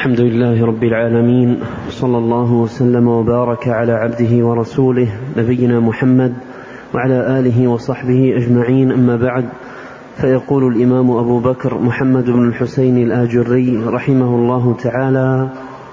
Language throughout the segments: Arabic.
الحمد لله رب العالمين، صلى الله وسلم وبارك على عبده ورسوله نبينا محمد وعلى آله وصحبه أجمعين، أما بعد. فيقول الإمام أبو بكر محمد بن الحسين الآجري رحمه الله تعالى: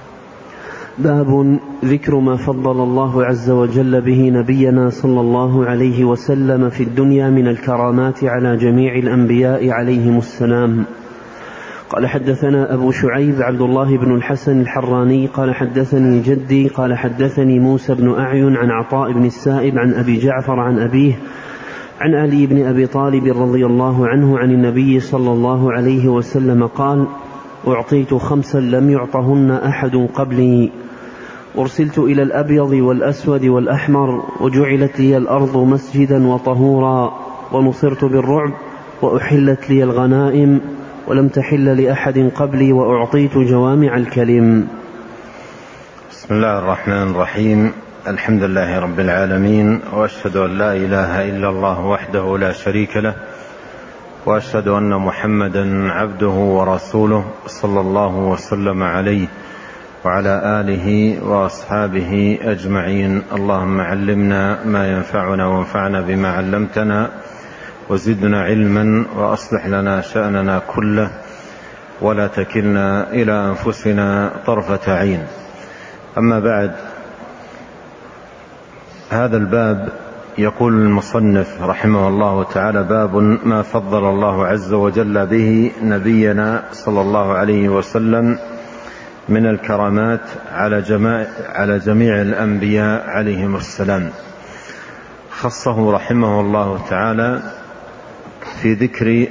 باب ذكر ما فضل الله عز وجل به نبينا صلى الله عليه وسلم في الدنيا من الكرامات على جميع الأنبياء عليهم السلام. قال: حدثنا أبو شعيب عبد الله بن الحسن الحراني قال: حدثني جدي قال: حدثني موسى بن أعين عن عطاء بن السائب عن أبي جعفر عن أبيه عن علي بن أبي طالب رضي الله عنه عن النبي صلى الله عليه وسلم قال: أعطيت 5 لم يعطهن أحد قبلي، أرسلت إلى الأبيض والأسود والأحمر، وجعلت لي الأرض مسجدا وطهورا، ونصرت بالرعب، وأحلت لي الغنائم، ولم تحل لأحد قبلي، وأعطيت جوامع الكلم. بسم الله الرحمن الرحيم. الحمد لله رب العالمين، وأشهد أن لا إله إلا الله وحده لا شريك له، وأشهد أن محمدا عبده ورسوله صلى الله وسلم عليه وعلى آله وأصحابه أجمعين. اللهم علمنا ما ينفعنا وانفعنا بما علمتنا، وزدنا علما، وأصلح لنا شأننا كله، ولا تكلنا إلى أنفسنا طرفة عين. أما بعد، هذا الباب يقول المصنف رحمه الله تعالى: باب ما فضل الله عز وجل به نبينا صلى الله عليه وسلم من الكرامات على جميع الأنبياء عليهم السلام. خصه رحمه الله تعالى في ذكر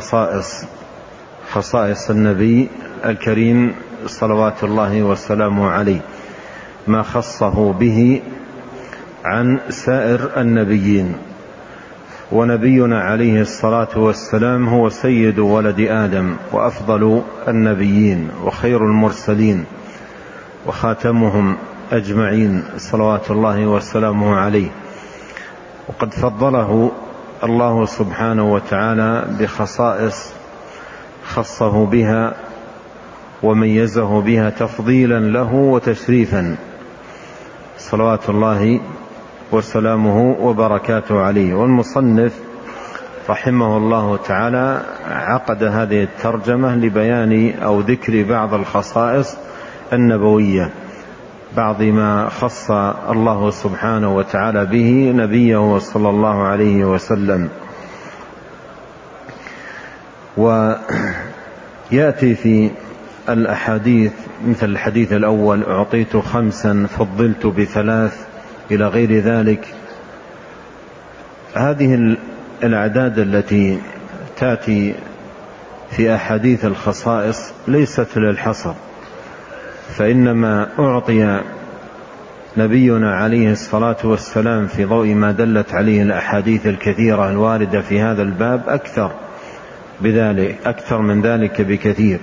خصائص النبي الكريم صلوات الله وسلامه عليه، ما خصه به عن سائر النبيين. ونبينا عليه الصلاة والسلام هو سيد ولد آدم، وأفضل النبيين، وخير المرسلين، وخاتمهم أجمعين صلوات الله وسلامه عليه. وقد فضله الله سبحانه وتعالى بخصائص خصه بها وميزه بها تفضيلا له وتشريفا، صلوات الله وسلامه وبركاته عليه. والمصنف رحمه الله تعالى عقد هذه الترجمة لبيان أو ذكر بعض الخصائص النبوية، بعض ما خص الله سبحانه وتعالى به نبيه صلى الله عليه وسلم. ويأتي في الأحاديث مثل الحديث الأول: أعطيت 5 فضلت ب3 إلى غير ذلك. هذه الأعداد التي تأتي في أحاديث الخصائص ليست للحصر، فإنما أعطي نبينا عليه الصلاة والسلام في ضوء ما دلت عليه الأحاديث الكثيرة الواردة في هذا الباب أكثر من ذلك بكثير.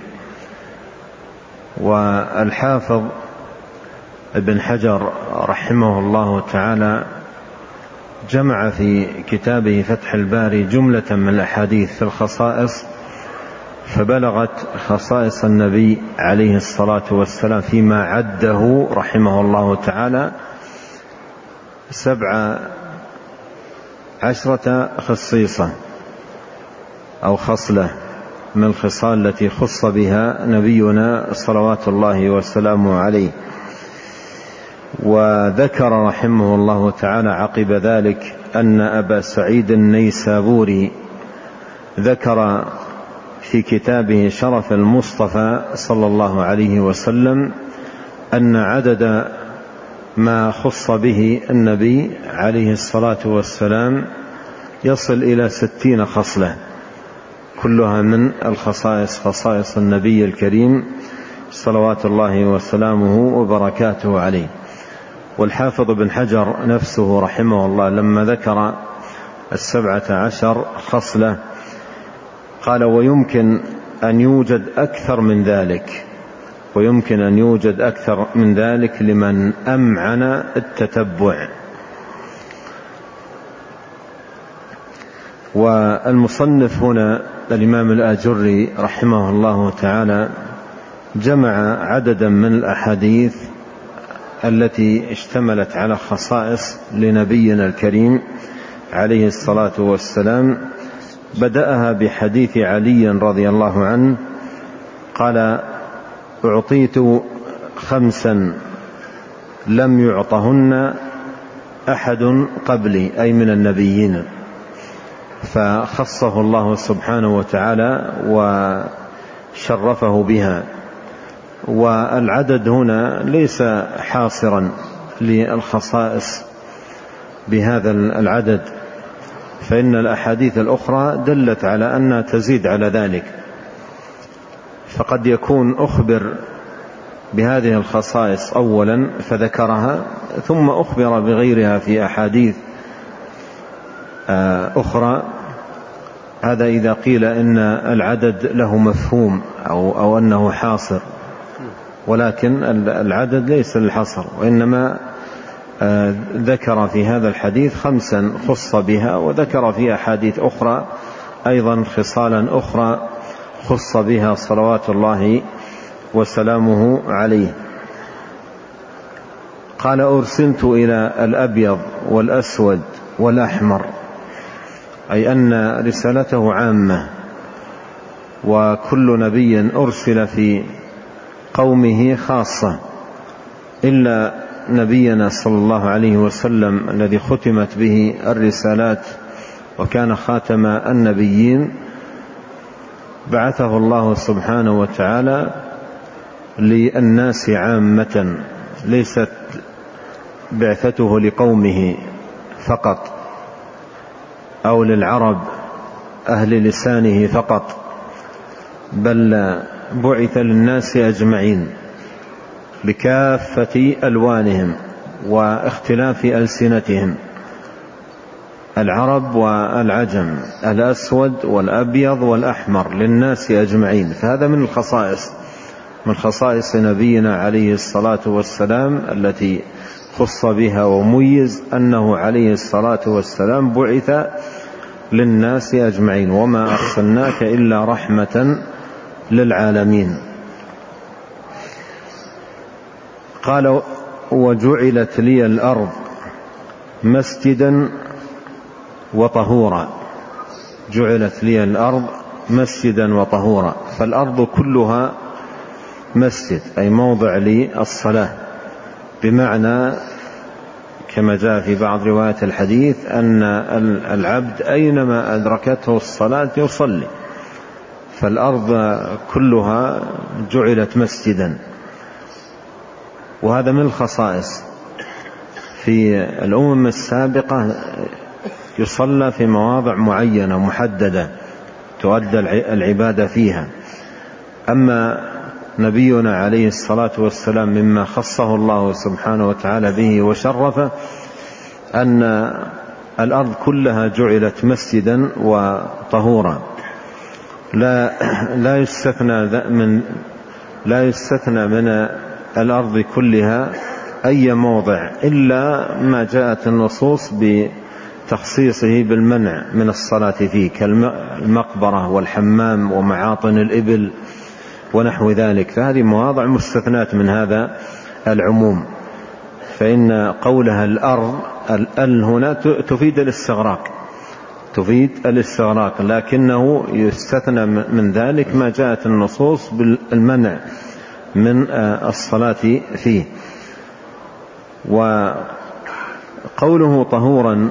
والحافظ ابن حجر رحمه الله تعالى جمع في كتابه فتح الباري جملة من الأحاديث في الخصائص، فبلغت خصائص النبي عليه الصلاة والسلام فيما عده رحمه الله تعالى 17 خصيصة أو خصلة من الخصال التي خص بها نبينا صلوات الله وسلامه عليه. وذكر رحمه الله تعالى عقب ذلك أن أبا سعيد النيسابوري ذكر في كتابه شرف المصطفى صلى الله عليه وسلم أن عدد ما خص به النبي عليه الصلاة والسلام يصل إلى 60 خصلة، كلها من خصائص النبي الكريم صلوات الله وسلامه وبركاته عليه. والحافظ بن حجر نفسه رحمه الله لما ذكر 17 خصلة قال: ويمكن أن يوجد أكثر من ذلك لمن أمعن التتبع. والمصنف هنا الإمام الآجري رحمه الله تعالى جمع عددا من الأحاديث التي اشتملت على خصائص لنبينا الكريم عليه الصلاة والسلام. بدأها بحديث علي رضي الله عنه قال: أعطيت 5 لم يعطهن أحد قبلي، أي من النبيين، فخصه الله سبحانه وتعالى وشرفه بها. والعدد هنا ليس حاصرا للخصائص بهذا العدد، فإن الأحاديث الأخرى دلت على أنها تزيد على ذلك، فقد يكون أخبر بهذه الخصائص أولا فذكرها، ثم أخبر بغيرها في أحاديث أخرى. هذا إذا قيل إن العدد له مفهوم أو أنه حاصر، ولكن العدد ليس للحصر، وإنما ذكر في هذا الحديث 5 خص بها، وذكر في أحاديث أخرى أيضا خصالا أخرى خص بها صلوات الله وسلامه عليه. قال: أرسلت إلى الأبيض والأسود والأحمر، أي أن رسالته عامة، وكل نبي أرسل في قومه خاصة، إلا نبينا صلى الله عليه وسلم الذي ختمت به الرسالات وكان خاتم النبيين، بعثه الله سبحانه وتعالى للناس عامة، ليست بعثته لقومه فقط أو للعرب أهل لسانه فقط، بل بعث للناس أجمعين بكافة ألوانهم واختلاف ألسنتهم، العرب والعجم، الأسود والأبيض والأحمر، للناس أجمعين. فهذا من الخصائص، من خصائص نبينا عليه الصلاة والسلام التي خص بها وميز، أنه عليه الصلاة والسلام بعث للناس أجمعين، وما أرسلناك إلا رحمة للعالمين. قال: وجعلت لي الأرض مسجدا وطهورا. جعلت لي الأرض مسجدا وطهورا، فالأرض كلها مسجد، أي موضع للصلاة، بمعنى كما جاء في بعض روايات الحديث أن العبد أينما أدركته الصلاة يصلي، فالأرض كلها جعلت مسجدا. وهذا من الخصائص. في الأمم السابقة يصلى في مواضع معينة محددة تؤدى العبادة فيها، أما نبينا عليه الصلاة والسلام مما خصه الله سبحانه وتعالى به وشرفه أن الأرض كلها جعلت مسجدا وطهورا، لا يستثنى من الأرض كلها أي موضع إلا ما جاءت النصوص بتخصيصه بالمنع من الصلاة فيه، كالمقبرة والحمام ومعاطن الإبل ونحو ذلك، فهذه مواضع مستثنات من هذا العموم. فإن قولها الأرض هنا تفيد الاستغراق، لكنه يستثنى من ذلك ما جاءت النصوص بالمنع من الصلاة فيه. وقوله طهورا،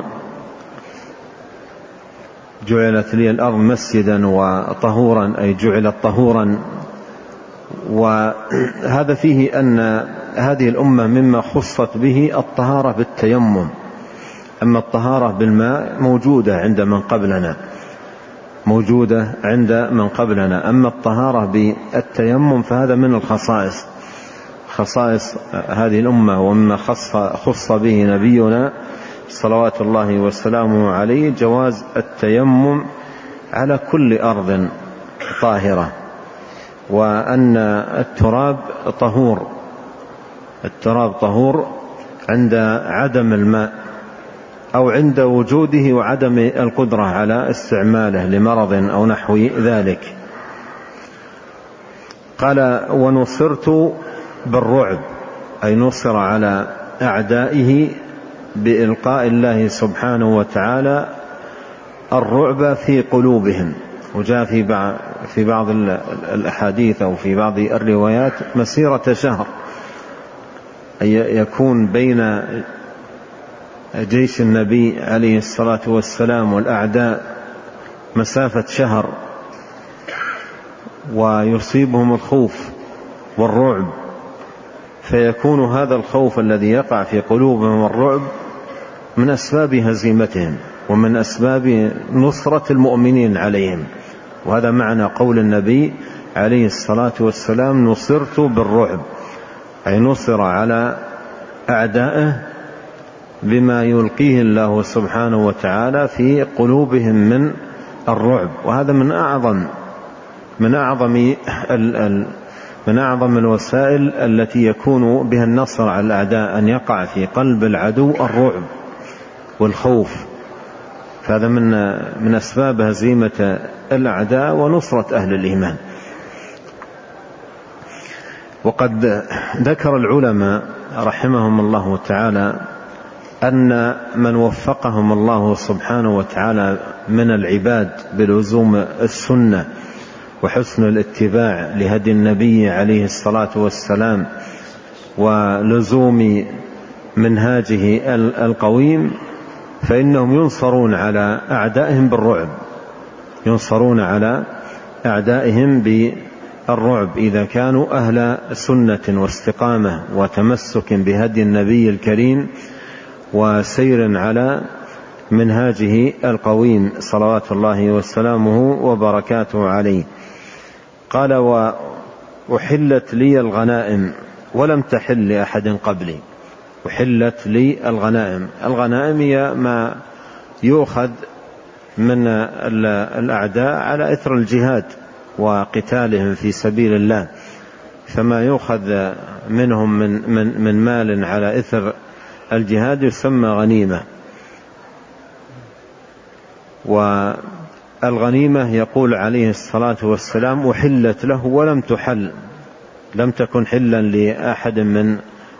جعلت لي الأرض مسجدا وطهورا، أي جعلت طهورا، وهذا فيه أن هذه الأمة مما خصت به الطهارة بالتيمم، أما الطهارة بالماء موجودة عند من قبلنا، أما الطهارة بالتيمم فهذا من خصائص هذه الأمة، ومما خص به نبينا صلوات الله وسلامه عليه جواز التيمم على كل أرض طاهرة، وأن التراب طهور عند عدم الماء أو عند وجوده وعدم القدرة على استعماله لمرض أو نحو ذلك. قال ونصرت بالرعب، أي نصر على أعدائه بإلقاء الله سبحانه وتعالى الرعب في قلوبهم. وجاء في بعض الأحاديث أو في بعض الروايات مسيرة شهر، أي يكون بين جيش النبي عليه الصلاة والسلام والأعداء مسافة شهر، ويصيبهم الخوف والرعب، فيكون هذا الخوف الذي يقع في قلوبهم والرعب من أسباب هزيمتهم ومن أسباب نصرة المؤمنين عليهم. وهذا معنى قول النبي عليه الصلاة والسلام نصرت بالرعب، أي نصر على أعدائه بما يلقيه الله سبحانه وتعالى في قلوبهم من الرعب. وهذا من أعظم الوسائل التي يكون بها النصر على الأعداء، أن يقع في قلب العدو الرعب والخوف، فهذا من أسباب هزيمة الأعداء ونصرة أهل الإيمان. وقد ذكر العلماء رحمهم الله تعالى أن من وفقهم الله سبحانه وتعالى من العباد بلزوم السنة وحسن الاتباع لهدي النبي عليه الصلاة والسلام ولزوم منهاجه القويم، فإنهم ينصرون على أعدائهم بالرعب، ينصرون على أعدائهم بالرعب إذا كانوا أهل سنة واستقامة وتمسك بهدي النبي الكريم وسير على منهاجه القويم صلوات الله وسلامه وبركاته عليه. قال وأحلت لي الغنائم ولم تحل لأحد قبلي. أحلت لي الغنائم، الغنائم هي ما يؤخذ من الأعداء على إثر الجهاد وقتالهم في سبيل الله، فما يؤخذ منهم من مال على إثر الجهاد يسمى غنيمة. والغنيمة يقول عليه الصلاة والسلام أحلت له ولم تحل، لم تكن حلا لأحد من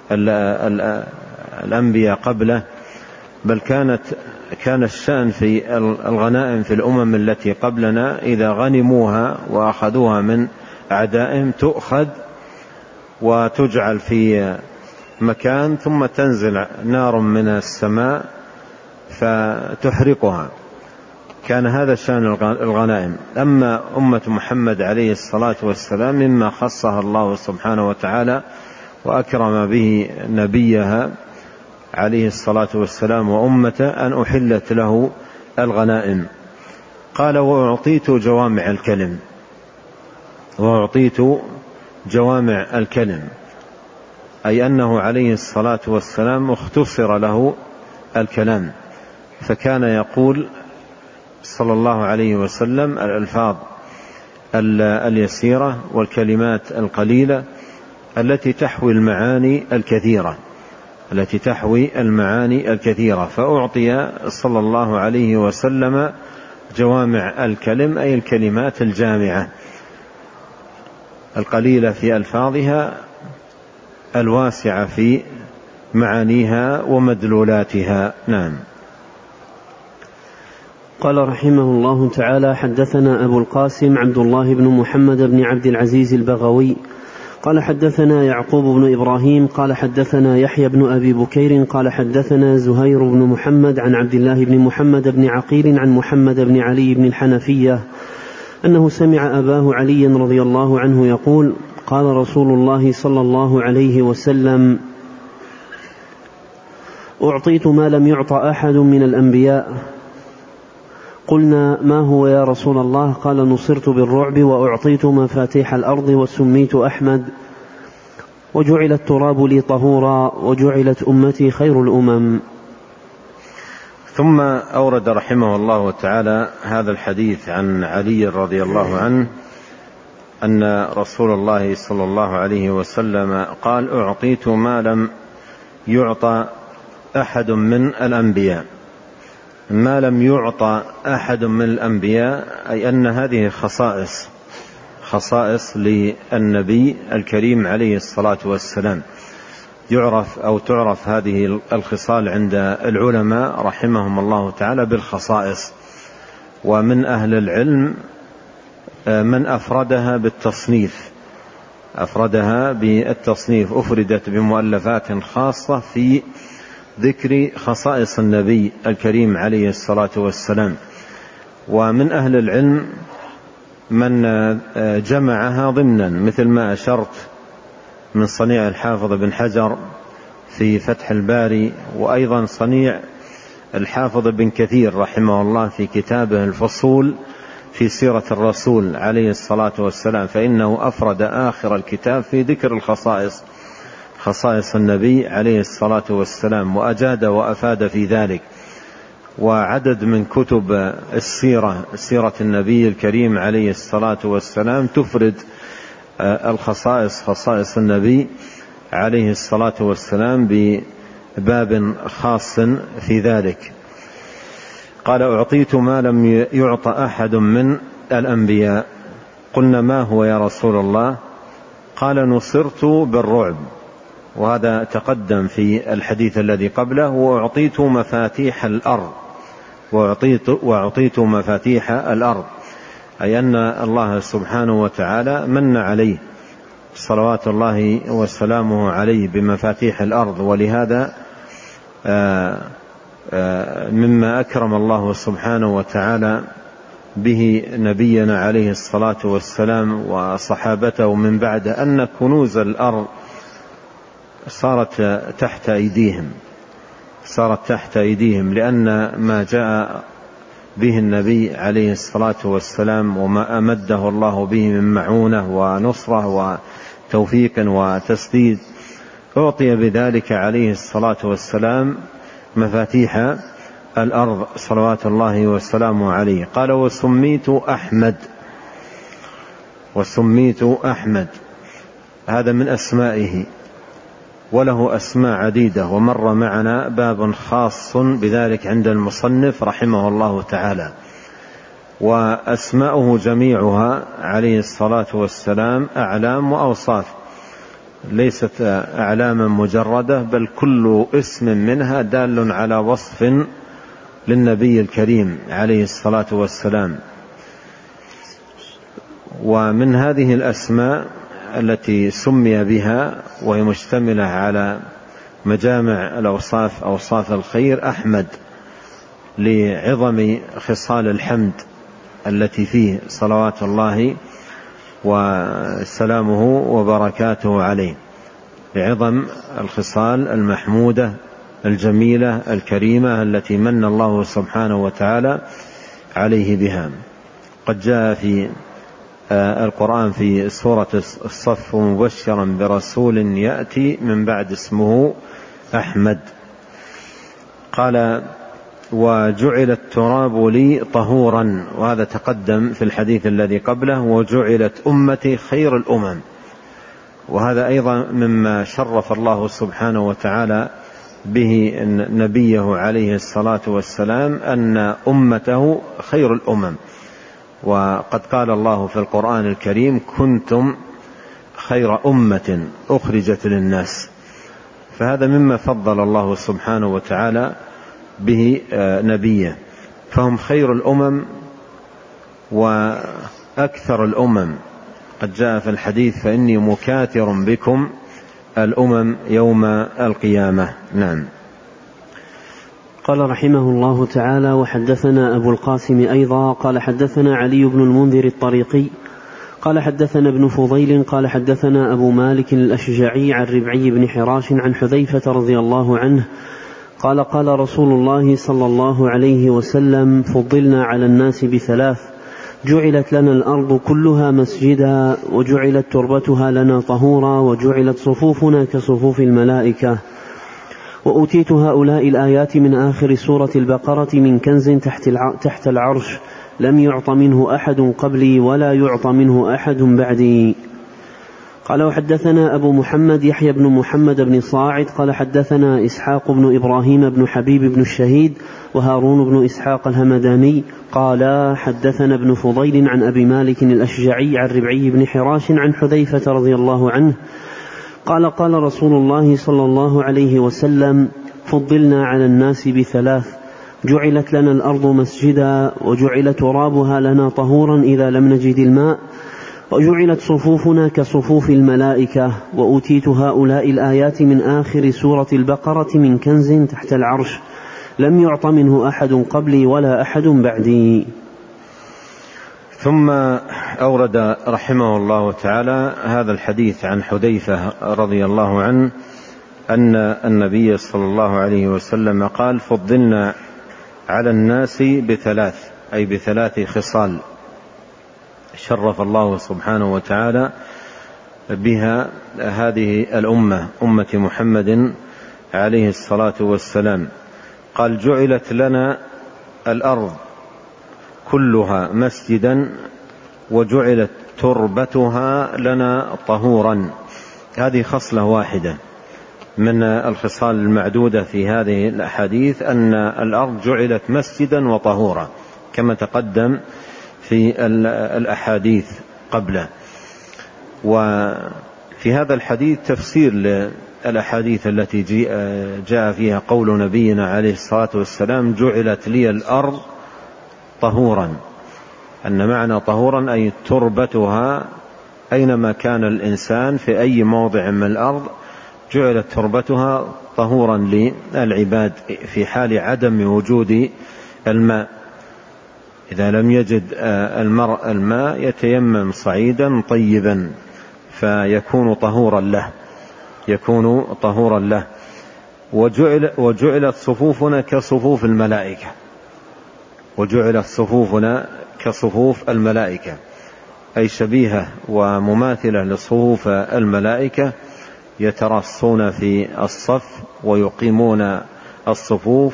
الأنبياء قبله، بل كان الشأن في الغنائم في الأمم التي قبلنا إذا غنموها وأخذوها من أعدائهم تؤخذ وتجعل في مكان ثم تنزل نار من السماء فتحرقها. كان هذا شأن الغنائم. أما أمة محمد عليه الصلاة والسلام مما خصها الله سبحانه وتعالى وأكرم به نبيها عليه الصلاة والسلام وأمته أن أحلت له الغنائم. قال وأعطيت جوامع الكلم، وأعطيت جوامع الكلم، أي أنه عليه الصلاة والسلام اختصر له الكلام، فكان يقول صلى الله عليه وسلم الألفاظ اليسيرة والكلمات القليلة التي تحوي المعاني الكثيرة، فأعطي صلى الله عليه وسلم جوامع الكلم، أي الكلمات الجامعة القليلة في ألفاظها الواسعة في معانيها ومدلولاتها. نعم. قال رحمه الله تعالى حدثنا أبو القاسم عبد الله بن محمد بن عبد العزيز البغوي قال حدثنا يعقوب بن إبراهيم قال حدثنا يحيى بن أبي بكير قال حدثنا زهير بن محمد عن عبد الله بن محمد بن عقيل عن محمد بن علي بن الحنفية أنه سمع أباه علي رضي الله عنه يقول قال رسول الله صلى الله عليه وسلم أعطيت ما لم يعط أحد من الأنبياء. قلنا ما هو يا رسول الله؟ قال نصرت بالرعب وأعطيت مفاتيح الأرض وسميت أحمد وجعل التراب لي طهورا وجعلت أمتي خير الأمم. ثم أورد رحمه الله تعالى هذا الحديث عن علي رضي الله عنه أن رسول الله صلى الله عليه وسلم قال أعطيت ما لم يعطى أحد من الأنبياء. ما لم يعطى أحد من الأنبياء أي أن هذه خصائص للنبي الكريم عليه الصلاة والسلام. تعرف هذه الخصال عند العلماء رحمهم الله تعالى بالخصائص. ومن أهل العلم من أفردها بالتصنيف، أفردت بمؤلفات خاصة في ذكر خصائص النبي الكريم عليه الصلاة والسلام. ومن أهل العلم من جمعها ضمنا، مثل ما أشرت من صنيع الحافظ بن حجر في فتح الباري، وأيضا صنيع الحافظ بن كثير رحمه الله في كتابه الفصول في سيرة الرسول عليه الصلاة والسلام، فإنه أفرد آخر الكتاب في ذكر الخصائص، خصائص النبي عليه الصلاة والسلام، وأجاد وأفاد في ذلك. وعدد من كتب سيرة النبي الكريم عليه الصلاة والسلام تفرد الخصائص، خصائص النبي عليه الصلاة والسلام بباب خاص في ذلك. قال: أعطيت ما لم يعط أحد من الأنبياء. قلنا: ما هو يا رسول الله؟ قال: نصرت بالرعب، وهذا تقدم في الحديث الذي قبله. وأعطيت مفاتيح الأرض، وأعطيت مفاتيح الأرض، أي أن الله سبحانه وتعالى من عليه صلوات الله وسلامه عليه بمفاتيح الأرض. ولهذا مما أكرم الله سبحانه وتعالى به نبينا عليه الصلاة والسلام وصحابته من بعد أن كنوز الأرض صارت تحت أيديهم، لأن ما جاء به النبي عليه الصلاة والسلام وما أمده الله به من معونة ونصرة وتوفيق وتسديد، أعطي بذلك عليه الصلاة والسلام مفاتيح الأرض صلوات الله وسلامه عليه. قال: وسميت أحمد، هذا من أسمائه، وله أسماء عديدة، ومر معنا باب خاص بذلك عند المصنف رحمه الله تعالى. وأسماؤه جميعها عليه الصلاة والسلام أعلام وأوصاف، ليست أعلاما مجردة، بل كل اسم منها دال على وصف للنبي الكريم عليه الصلاة والسلام. ومن هذه الأسماء التي سمي بها وهي مشتملة على مجامع الأوصاف، أوصاف الخير، أحمد، لعظم خصال الحمد التي فيه صلوات الله وسلامه وبركاته عليه، لعظم الخصال المحمودة الجميلة الكريمة التي من الله سبحانه وتعالى عليه بها. قد جاء في القرآن في سورة الصف: مبشرا برسول يأتي من بعد اسمه أحمد. قال: وجعل التراب لي طهورا، وهذا تقدم في الحديث الذي قبله: وجعلت أمتي خير الأمم. وهذا أيضا مما شرف الله سبحانه وتعالى به نبيه عليه الصلاة والسلام، أن أمته خير الأمم. وقد قال الله في القرآن الكريم: كنتم خير أمة أخرجت للناس. فهذا مما فضل الله سبحانه وتعالى به نبيه، فهم خير الأمم وأكثر الأمم. قد جاء في الحديث: فإني مكاثر بكم الأمم يوم القيامة. نعم. قال رحمه الله تعالى: وحدثنا أبو القاسم أيضا قال حدثنا علي بن المنذر الطريقي قال حدثنا ابن فضيل قال حدثنا أبو مالك الأشجعي عن ربعي بن حراش عن حذيفة رضي الله عنه قال: قال رسول الله صلى الله عليه وسلم: فضلنا على الناس بثلاث: جعلت لنا الأرض كلها مسجدا، وجعلت تربتها لنا طهورا، وجعلت صفوفنا كصفوف الملائكة. وأوتيت هؤلاء الآيات من آخر سورة البقرة من كنز تحت العرش لم يعط منه أحد قبلي ولا يعط منه أحد بعدي. قال وحدثنا أبو محمد يحيى بن محمد بن صاعد قال حدثنا إسحاق بن إبراهيم بن حبيب بن الشهيد وهارون بن إسحاق الهمداني قال حدثنا ابن فضيل عن أبي مالك الأشجعي عن ربعي بن حراش عن حذيفة رضي الله عنه قال قال رسول الله صلى الله عليه وسلم فضلنا على الناس بثلاث: جعلت لنا الأرض مسجدا، وجعل ترابها لنا طهورا إذا لم نجد الماء، وجعلت صفوفنا كصفوف الملائكة، وأوتيت هؤلاء الآيات من آخر سورة البقرة من كنز تحت العرش لم يعط منه أحد قبلي ولا أحد بعدي. ثم أورد رحمه الله تعالى هذا الحديث عن حذيفة رضي الله عنه أن النبي صلى الله عليه وسلم قال: فضلنا على الناس بثلاث، أي بثلاث خصال شرف الله سبحانه وتعالى بها هذه الأمة، أمة محمد عليه الصلاة والسلام. قال: جعلت لنا الأرض كلها مسجدا، وجعلت تربتها لنا طهورا. هذه خصلة واحدة من الخصال المعدودة في هذه الأحاديث، أن الأرض جعلت مسجدا وطهورا كما تقدم في الأحاديث قبله. وفي هذا الحديث تفسير للأحاديث التي جاء فيها قول نبينا عليه الصلاة والسلام: جعلت لي الأرض طهورا، أن معنى طهورا أي تربتها، أينما كان الإنسان في أي موضع من الأرض جعلت تربتها طهورا للعباد في حال عدم وجود الماء. إذا لم يجد المرء الماء يتيمم صعيدا طيبا فيكون طهورا له، يكون طهورا له. وجعلت صفوفنا كصفوف الملائكة، وجعلت صفوفنا كصفوف الملائكة، أي شبيهة ومماثلة لصفوف الملائكة، يترصون في الصف ويقيمون الصفوف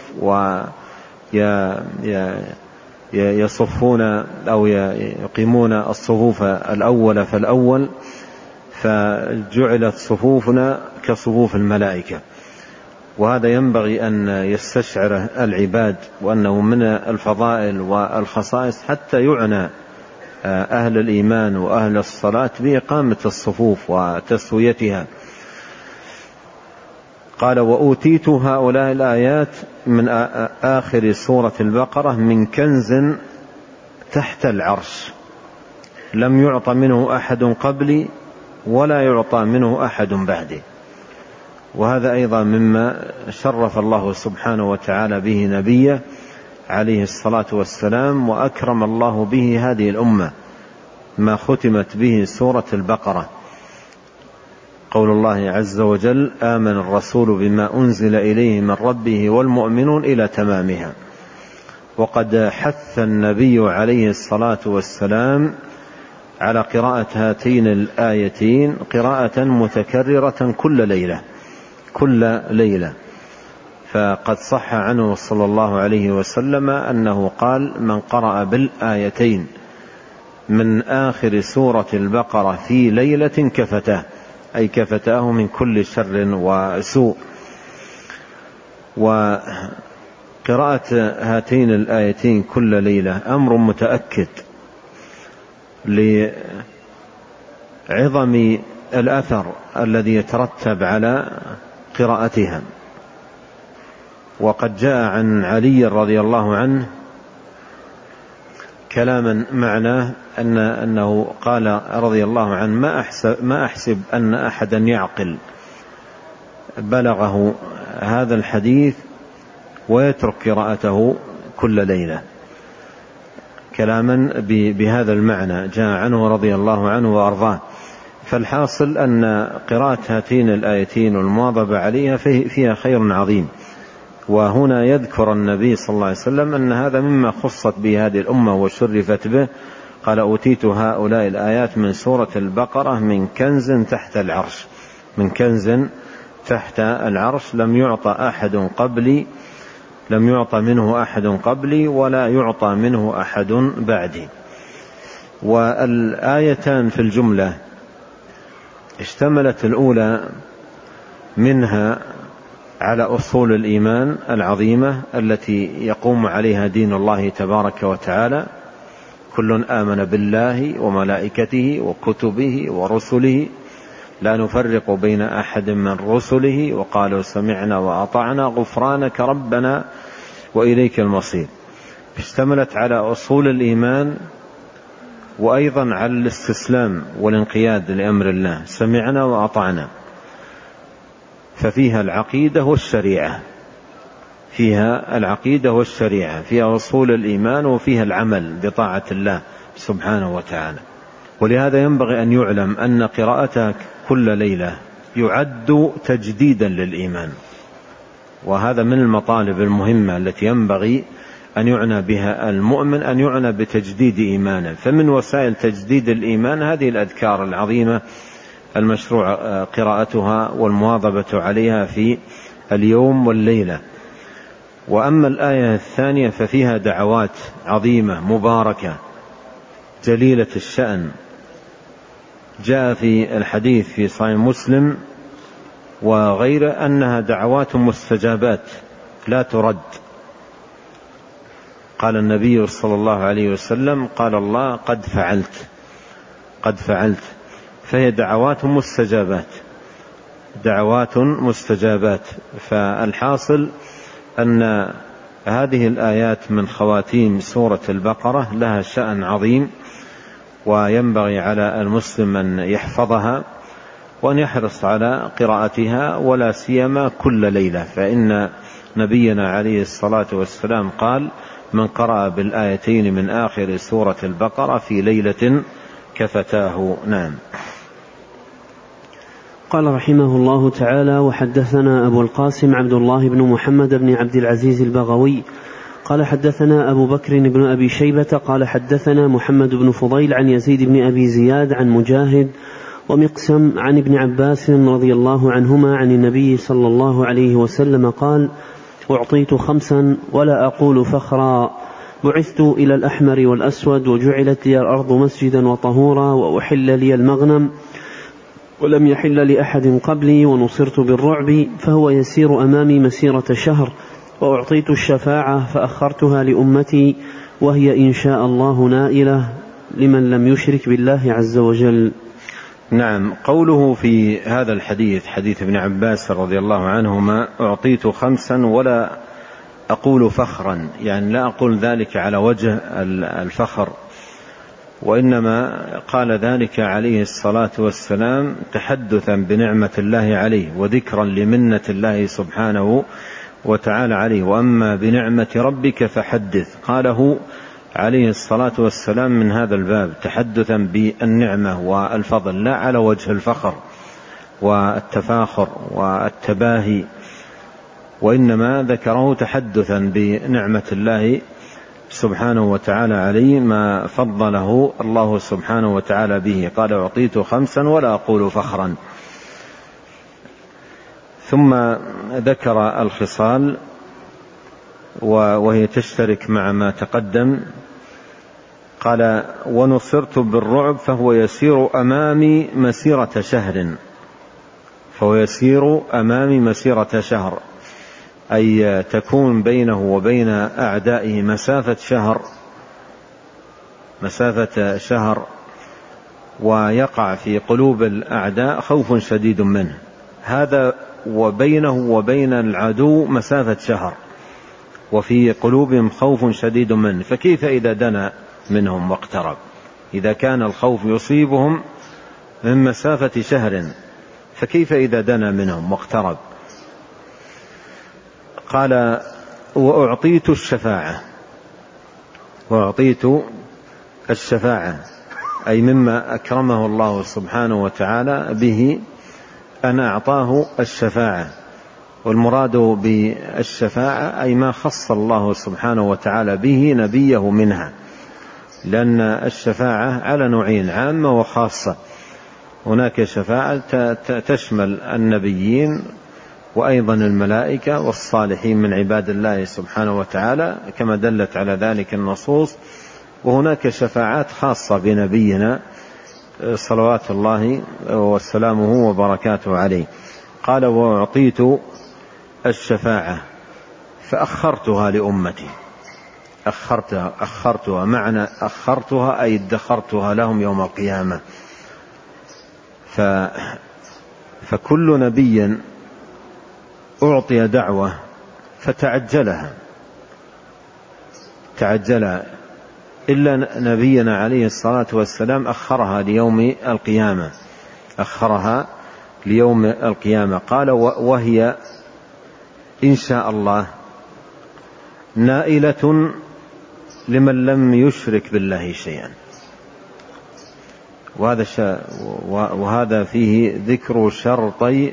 ويصفون أو يقيمون الصفوف الأول فالأول، فجعلت صفوفنا كصفوف الملائكة. وهذا ينبغي أن يستشعر العباد، وأنه من الفضائل والخصائص حتى يعنى أهل الإيمان وأهل الصلاة بإقامة الصفوف وتسويتها. قال: وأوتيت هؤلاء الآيات من آخر سورة البقرة من كنز تحت العرش لم يعط منه أحد قبلي ولا يعطى منه أحد بعدي. وهذا أيضا مما شرف الله سبحانه وتعالى به نبيه عليه الصلاة والسلام، وأكرم الله به هذه الأمة، ما ختمت به سورة البقرة. قول الله عز وجل: آمن الرسول بما أنزل إليه من ربه والمؤمنون إلى تمامها. وقد حث النبي عليه الصلاة والسلام على قراءة هاتين الآيتين قراءة متكررة كل ليلة. فقد صح عنه صلى الله عليه وسلم أنه قال: من قرأ بالآيتين من آخر سورة البقرة في ليلة كفتاه، أي كفتاه من كل شر وسوء. وقراءة هاتين الآيتين كل ليلة أمر متأكد لعظم الأثر الذي يترتب على قراءتها. وقد جاء عن علي رضي الله عنه كلاما معناه أنه قال رضي الله عنه: ما أحسب أن أحدا يعقل بلغه هذا الحديث ويترك قراءته كل ليلة. كلاما بهذا المعنى جاء عنه رضي الله عنه وأرضاه. فالحاصل أن قراءة هاتين الآيتين والمواظبة عليها فيها خير عظيم. وهنا يذكر النبي صلى الله عليه وسلم أن هذا مما خصت به هذه الأمة وشرفت به. قال: أوتيت هؤلاء الآيات من سورة البقرة من كنز تحت العرش، من كنز تحت العرش لم يعطى منه أحد قبلي ولا يعطى منه أحد بعدي. والآيتان في الجملة اشتملت الأولى منها على أصول الإيمان العظيمة التي يقوم عليها دين الله تبارك وتعالى: كل آمن بالله وملائكته وكتبه ورسله لا نفرق بين أحد من رسله وقالوا سمعنا وأطعنا غفرانك ربنا وإليك المصير. اشتملت على أصول الإيمان وأيضا على الاستسلام والانقياد لأمر الله: سمعنا وأطعنا. ففيها العقيدة والشريعة، فيها العقيدة والشريعة، فيها أصول الإيمان وفيها العمل بطاعة الله سبحانه وتعالى. ولهذا ينبغي أن يعلم أن قراءتها كل ليلة يعد تجديدا للإيمان، وهذا من المطالب المهمة التي ينبغي أن يعنى بها المؤمن، أن يعنى بتجديد إيمانه. فمن وسائل تجديد الإيمان هذه الأذكار العظيمة المشروع قراءتها والمواظبة عليها في اليوم والليلة. وأما الآية الثانية ففيها دعوات عظيمة مباركة جليلة الشأن. جاء في الحديث في صحيح مسلم وغيره أنها دعوات مستجابات لا ترد. قال النبي صلى الله عليه وسلم: قال الله قد فعلت. فهي دعوات مستجابات، دعوات مستجابات. فالحاصل أن هذه الآيات من خواتيم سورة البقرة لها شأن عظيم، وينبغي على المسلم أن يحفظها وأن يحرص على قراءتها، ولا سيما كل ليلة، فإن نبينا عليه الصلاة والسلام قال: من قرأ بالآيتين من آخر سورة البقرة في ليلة كفتاه. نعم. قال رحمه الله تعالى: وحدثنا أبو القاسم عبد الله بن محمد بن عبد العزيز البغوي قال حدثنا أبو بكر بن أبي شيبة قال حدثنا محمد بن فضيل عن يزيد بن أبي زياد عن مجاهد ومقسم عن ابن عباس رضي الله عنهما عن النبي صلى الله عليه وسلم قال: أعطيت 5 ولا أقول فخرا: بعثت إلى الأحمر والأسود، وجعلت لي الأرض مسجدا وطهورا، وأحل لي المغنم ولم يحل لأحد قبلي، ونصرت بالرعب فهو يسير أمامي مسيرة شهر، وأعطيت الشفاعة فأخرتها لأمتي، وهي إن شاء الله نائلة لمن لم يشرك بالله عز وجل. نعم. قوله في هذا الحديث، حديث ابن عباس رضي الله عنهما: أعطيت 5 ولا أقول فخرا، يعني لا أقول ذلك على وجه الفخر، وإنما قال ذلك عليه الصلاة والسلام تحدثا بنعمة الله عليه وذكرا لمنة الله سبحانه وتعالى عليه. وأما بنعمة ربك فحدث، قاله عليه الصلاة والسلام من هذا الباب تحدثا بالنعمة والفضل، لا على وجه الفخر والتفاخر والتباهي، وإنما ذكره تحدثا بنعمة الله سبحانه وتعالى عليه، ما فضله الله سبحانه وتعالى به. قال: أعطيت 5 ولا أقول فخرا. ثم ذكر الخصال وهي تشترك مع ما تقدم. قال: ونصرت بالرعب فهو يسير أمامي مسيرة شهر. فهو يسير أمامي مسيرة شهر، أي تكون بينه وبين أعدائه مسافة شهر، ويقع في قلوب الأعداء خوف شديد منه. هذا وبينه وبين العدو مسافة شهر، وفي قلوبهم خوف شديد منه. فكيف إذا دنا منهم واقترب؟ إذا كان الخوف يصيبهم من مسافة شهر، فكيف إذا دنا منهم واقترب؟ قال: وأعطيت الشفاعة، أي مما أكرمه الله سبحانه وتعالى به أن أعطاه الشفاعة. والمراد بالشفاعة أي ما خص الله سبحانه وتعالى به نبيه منها، لأن الشفاعة على نوعين: عامة وخاصة. هناك شفاعة تشمل النبيين وأيضا الملائكة والصالحين من عباد الله سبحانه وتعالى كما دلت على ذلك النصوص، وهناك شفاعات خاصة بنبينا صلوات الله وسلامه وبركاته عليه. قال: وأعطيت الشفاعة فأخرتها لأمتي. أخرتها معنى أخرتها أي ادخرتها لهم يوم القيامة. فكل نبي أعطي دعوة فتعجلها إلا نبينا عليه الصلاة والسلام أخرها ليوم القيامة. قال: وهي إن شاء الله نائلة لمن لم يشرك بالله شيئا. وهذا فيه ذكر شرطي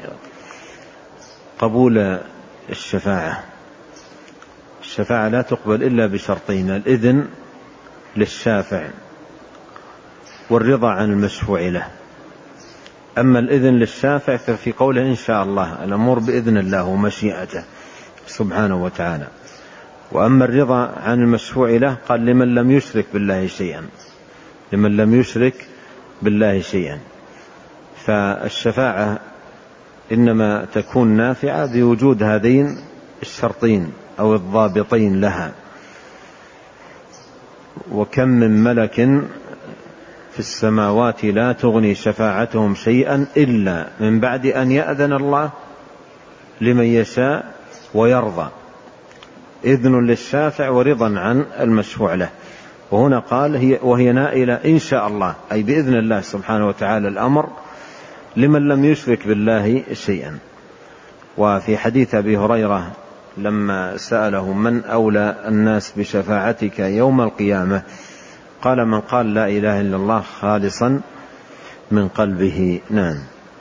قبول الشفاعة. الشفاعة لا تقبل إلا بشرطين: الإذن للشافع والرضا عن المشفوع له. أما الإذن للشافع ففي قوله إن شاء الله، الأمور بإذن الله ومشيئته سبحانه وتعالى. وأما الرضا عن المشفوع له قال: لمن لم يشرك بالله شيئا. فالشفاعة إنما تكون نافعة بوجود هذين الشرطين أو الضابطين لها. وكم من ملك في السماوات لا تغني شفاعتهم شيئا إلا من بعد أن يأذن الله لمن يشاء ويرضى. إذن للشافع ورضا عن المشفوع له. وهنا قال: وهي نائلة إن شاء الله، أي بإذن الله سبحانه وتعالى الأمر لمن لم يشرك بالله شيئا. وفي حديث أبي هريرة لما سأله: من أولى الناس بشفاعتك يوم القيامة؟ قال: من قال لا إله إلا الله خالصا من قلبه. نعم.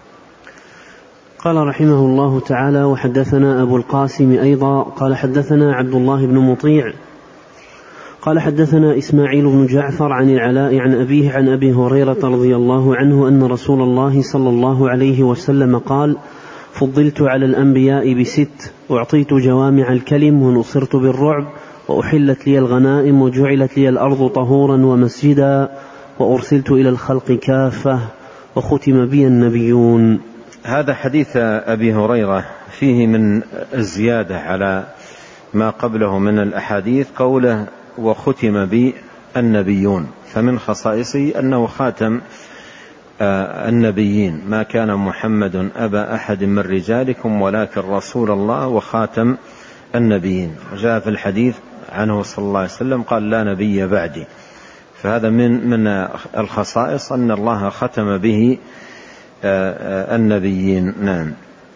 قال رحمه الله تعالى: وحدثنا أبو القاسم أيضا قال حدثنا عبد الله بن مطيع قال حدثنا إسماعيل بن جعفر عن العلاء عن أبيه عن أبي هريرة رضي الله عنه أن رسول الله صلى الله عليه وسلم قال: فضلت على الأنبياء ب6: أعطيت جوامع الكلم ونصرت بالرعب وأحلت لي الغنائم وجعلت لي الأرض طهورا ومسجدا وأرسلت إلى الخلق كافة وختم بي النبيون. هذا حديث أبي هريرة فيه من الزيادة على ما قبله من الأحاديث قوله: وختم بي النبيون. فمن خصائصه أنه خاتم النبيين: ما كان محمد أبا أحد من رجالكم ولكن رسول الله وخاتم النبيين. وجاء في الحديث عنه صلى الله عليه وسلم قال: لا نبي بعدي. فهذا من الخصائص أن الله ختم به النبيين. نعم.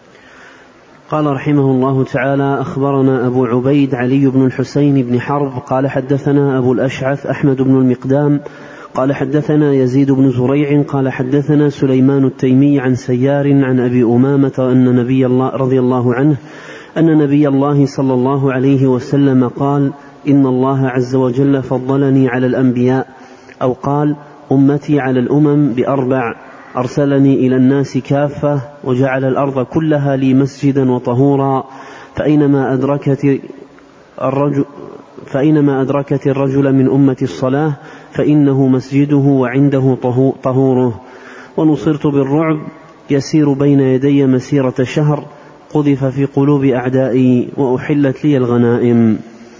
قال رحمه الله تعالى: أخبرنا أبو عبيد علي بن الحسين بن حرب قال حدثنا أبو الأشعث أحمد بن المقدام قال حدثنا يزيد بن زريع قال حدثنا سليمان التيمي عن سيار عن أبي أمامة أن نبي الله رضي الله عنه أن نبي الله صلى الله عليه وسلم قال: إن الله عز وجل فضلني على الأنبياء، أو قال: أمتي على الأمم ب4: أرسلني إلى الناس كافة وجعل الأرض كلها لي مسجدا وطهورا، فأينما أدركت الرجل من أمة الصلاة فإنه مسجده وعنده طهوره. ونصرت بالرعب يسير بين يدي مسيرة شهر، قذف في قلوب أعدائي وأحلت لي الغنائم.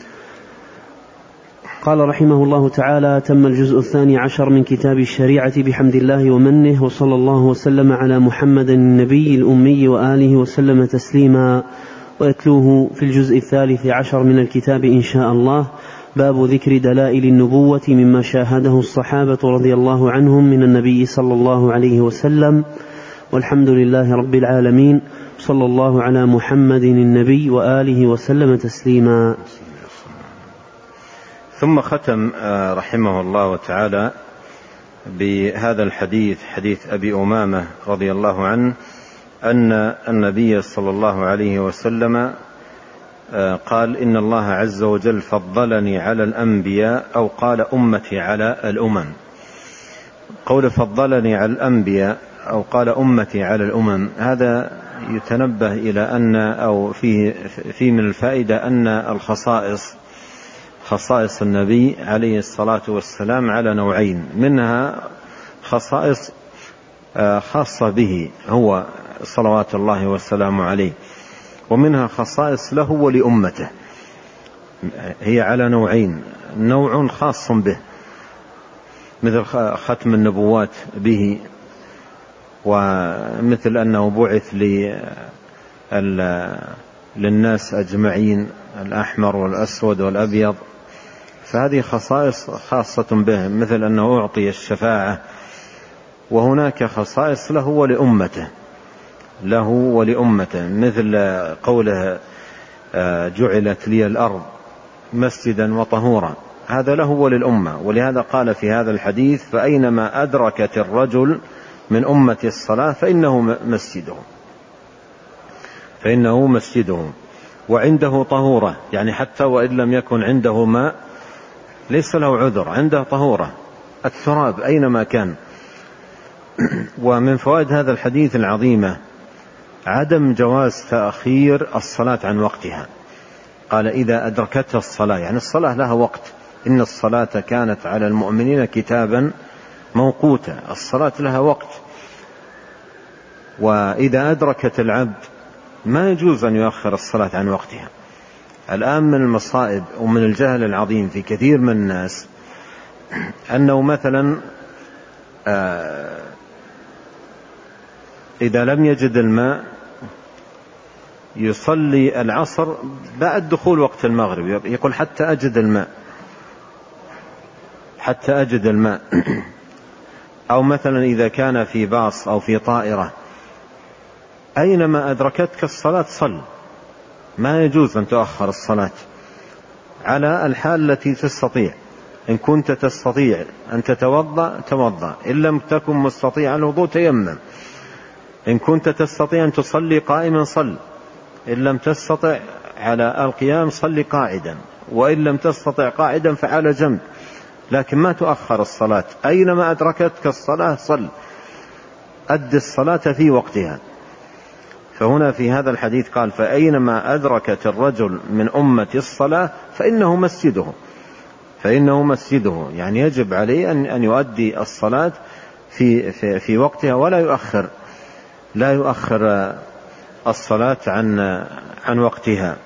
قال رحمه الله تعالى: تم الجزء 12 من كتاب الشريعة بحمد الله ومنه، وصلى الله وسلم على محمد النبي الأمي وآله وسلم تسليما. ويتلوه في الجزء 13 من الكتاب إن شاء الله باب ذكر دلائل النبوة مما شاهده الصحابة رضي الله عنهم من النبي صلى الله عليه وسلم. والحمد لله رب العالمين، صلى الله على محمد النبي وآله وسلم تسليما. ثم ختم رحمه الله تعالى بهذا الحديث، حديث أبي أمامة رضي الله عنه أن النبي صلى الله عليه وسلم قال: إن الله عز وجل فضلني على الأنبياء، أو قال: أمتي على الأمم. قول فضلني على الأنبياء أو قال أمتي على الأمم، هذا يتنبه إلى أن أو فيه من الفائدة أن خصائص النبي عليه الصلاة والسلام على نوعين: منها خصائص خاصة به هو صلوات الله والسلام عليه، ومنها خصائص له ولأمته، هي على نوعين: نوع خاص به مثل ختم النبوات به، ومثل أنه بعث للناس أجمعين، الأحمر والأسود والأبيض، فهذه خصائص خاصة به، مثل أنه أعطي الشفاعة. وهناك خصائص له ولأمته مثل قوله جعلت لي الأرض مسجدا وطهورا، هذا له وللأمة. ولهذا قال في هذا الحديث: فأينما أدركت الرجل من أمة الصلاة فإنه مسجده وعنده طهورة، يعني حتى وإن لم يكن عنده ماء ليس له عذر، عنده طهورة، التراب أينما كان. ومن فوائد هذا الحديث العظيمة عدم جواز تأخير الصلاة عن وقتها. قال: إذا أدركتها الصلاة، يعني الصلاة لها وقت، إن الصلاة كانت على المؤمنين كتابا موقوتا، الصلاة لها وقت. وإذا أدركت العبد ما يجوز أن يؤخر الصلاة عن وقتها. الآن من المصائب ومن الجهل العظيم في كثير من الناس أنه مثلا إذا لم يجد الماء يصلي العصر بعد دخول وقت المغرب، يقول حتى أجد الماء أو مثلا إذا كان في باص أو في طائرة، أينما أدركتك الصلاة صل، ما يجوز أن تؤخر الصلاة على الحال التي تستطيع. إن كنت تستطيع أن تتوضأ توضأ، إن لم تكن مستطيع الوضوء تيمم، إن كنت تستطيع أن تصلي قائما صل، إن لم تستطع على القيام صل قاعدا، وإن لم تستطع قاعدا فعلى جنب، لكن ما تؤخر الصلاة. أينما أدركتك الصلاة صل، أد الصلاة في وقتها. فهنا في هذا الحديث قال: فأينما أدركت الرجل من أمة الصلاة فإنه مسجده، يعني يجب عليه أن يؤدي الصلاة في وقتها، ولا يؤخر الصلاة عن وقتها.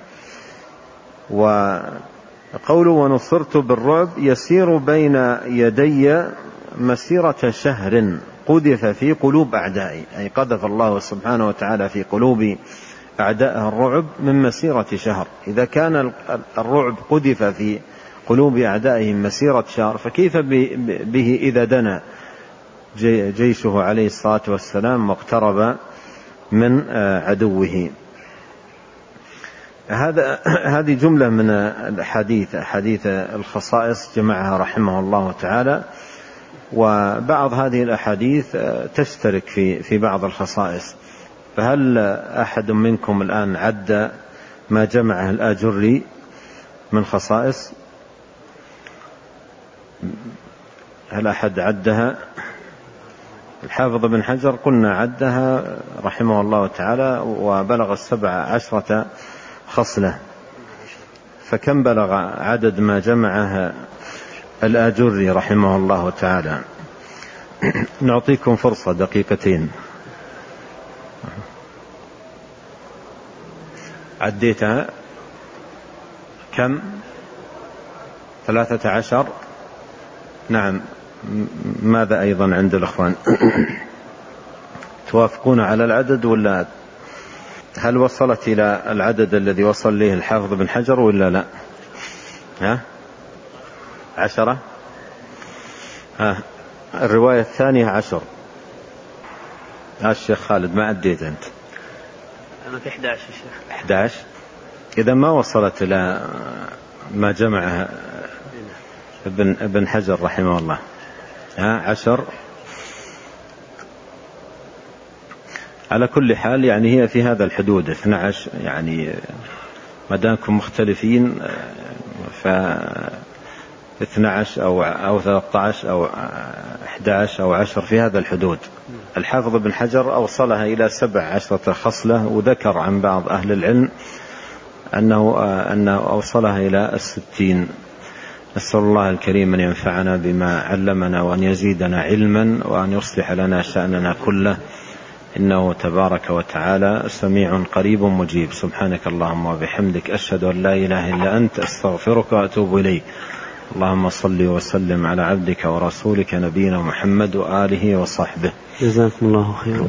وقوله: ونصرت بالرعب يسير بين يدي مسيرة شهر قذف في قلوب أعدائي، أي قذف الله سبحانه وتعالى في قلوب أعدائه الرعب من مسيرة شهر. إذا كان الرعب قذف في قلوب أعدائهم مسيرة شهر، فكيف به إذا دنا جيشه عليه الصلاة والسلام واقترب من عدوه. هذه جملة من أحاديث الخصائص جمعها رحمه الله تعالى. وبعض هذه الأحاديث تشترك في بعض الخصائص. فهل أحد منكم الآن عد ما جمعه الآجري من خصائص؟ هل أحد عدها؟ الحافظ بن حجر قلنا عدها رحمه الله تعالى وبلغ 17 خصلة. فكم بلغ عدد ما جمعها الآجري رحمه الله تعالى؟ نعطيكم فرصة دقيقتين. عديتها كم؟ 13. نعم. ماذا أيضا عند الأخوان؟ توافقون على العدد ولا هل وصلت إلى العدد الذي وصل له الحافظ بن حجر ولا لا؟ 10. الرواية الثانية 10. الشيخ خالد ما عديت أنت؟ أنا في 11 الشيخ. 11. إذا ما وصلت إلى ما جمعها ابن حجر رحمه الله. 10. على كل حال يعني هي في هذا الحدود 12، يعني ما دامكم مختلفين ف 12 أو 13 أو 11 أو 10 في هذا الحدود. الحافظ بن حجر أوصلها إلى 17 خصلة، وذكر عن بعض أهل العلم أنه أوصلها إلى 60. نسأل الله الكريم أن ينفعنا بما علمنا وأن يزيدنا علما وأن يصلح لنا شأننا كله، إنه تبارك وتعالى سميع قريب مجيب. سبحانك اللهم وبحمدك، أشهد أن لا إله إلا أنت، أستغفرك وأتوب إليك. اللهم صل وسلم على عبدك ورسولك نبينا محمد وآله وصحبه. جزاكم الله خيرا.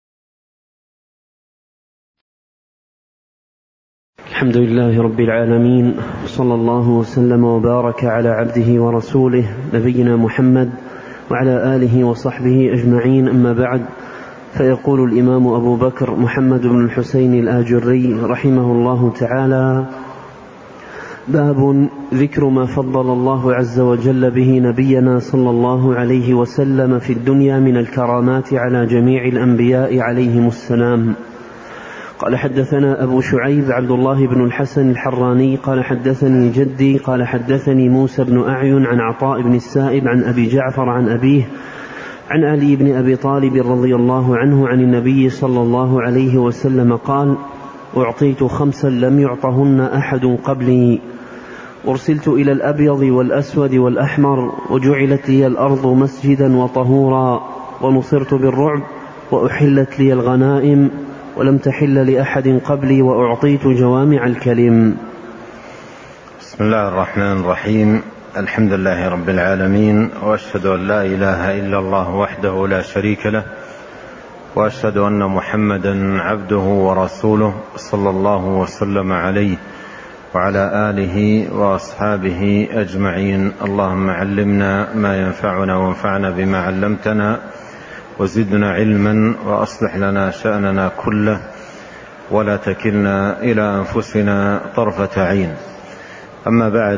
الحمد لله رب العالمين، صلى الله وسلم وبارك على عبده ورسوله نبينا محمد وعلى آله وصحبه أجمعين، أما بعد. فيقول الإمام أبو بكر محمد بن الحسين الآجري رحمه الله تعالى: باب ذكر ما فضل الله عز وجل به نبينا صلى الله عليه وسلم في الدنيا من الكرامات على جميع الأنبياء عليهم السلام. قال: حدثنا أبو شعيب عبد الله بن الحسن الحراني قال: حدثني جدي قال: حدثني موسى بن أعين عن عطاء بن السائب عن أبي جعفر عن أبيه عن علي بن أبي طالب رضي الله عنه عن النبي صلى الله عليه وسلم قال: أعطيت 5 لم يعطهن أحد قبلي، أرسلت إلى الأبيض والأسود والأحمر، وجعلت لي الأرض مسجدا وطهورا، ونصرت بالرعب، وأحلت لي الغنائم، ولم تحل لأحد قبلي، وأعطيت جوامع الكلم. بسم الله الرحمن الرحيم. الحمد لله رب العالمين، وأشهد أن لا إله إلا الله وحده لا شريك له، وأشهد أن محمدا عبده ورسوله صلى الله وسلم عليه وعلى آله وأصحابه أجمعين. اللهم علمنا ما ينفعنا وانفعنا بما علمتنا، وزدنا علما، وأصلح لنا شأننا كله، ولا تكلنا إلى أنفسنا طرفة عين. أما بعد،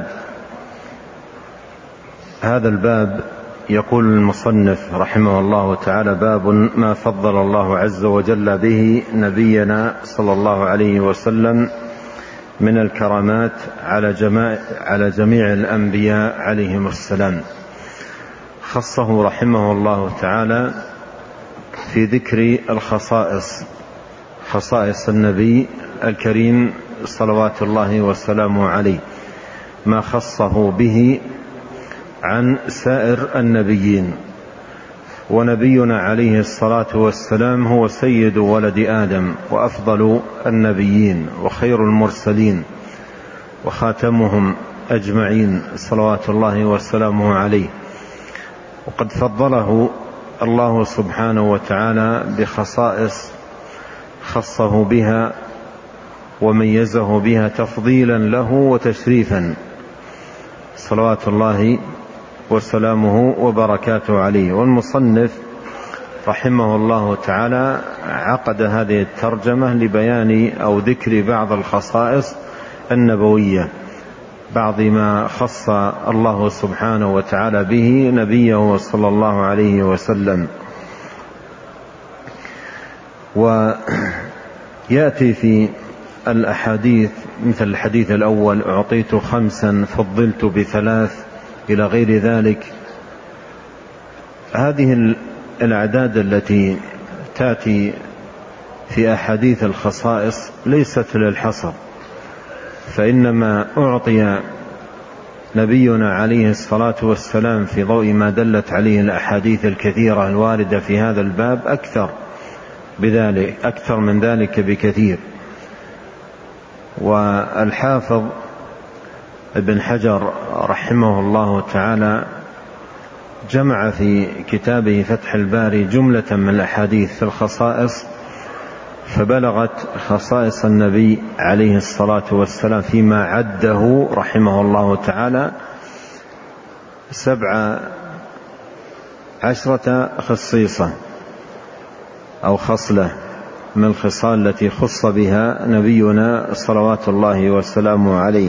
هذا الباب يقول المصنف رحمه الله تعالى: باب ما فضل الله عز وجل به نبينا صلى الله عليه وسلم من الكرامات على جميع الأنبياء عليهم السلام. خصه رحمه الله تعالى في ذكر خصائص النبي الكريم صلوات الله وسلامه عليه، ما خصه به عن سائر النبيين. ونبينا عليه الصلاة والسلام هو سيد ولد آدم، وأفضل النبيين، وخير المرسلين، وخاتمهم أجمعين صلوات الله وسلامه عليه. وقد فضله الله سبحانه وتعالى بخصائص خصه بها وميزه بها تفضيلا له وتشريفا، صلوات الله وسلامه وبركاته عليه. والمصنف رحمه الله تعالى عقد هذه الترجمة لبيان أو ذكر بعض الخصائص النبوية، بعض ما خص الله سبحانه وتعالى به نبيه صلى الله عليه وسلم. ويأتي في الأحاديث مثل الحديث الأول: أعطيت 5 فضلت ب3 إلى غير ذلك. هذه الأعداد التي تأتي في أحاديث الخصائص ليست للحصر، فإنما أعطي نبينا عليه الصلاة والسلام في ضوء ما دلت عليه الأحاديث الكثيرة الواردة في هذا الباب أكثر من ذلك بكثير. والحافظ ابن حجر رحمه الله تعالى جمع في كتابه فتح الباري جملة من الأحاديث في الخصائص، فبلغت خصائص النبي عليه الصلاة والسلام فيما عده رحمه الله تعالى 17 خصيصة أو خصلة من الخصال التي خص بها نبينا صلوات الله وسلامه عليه.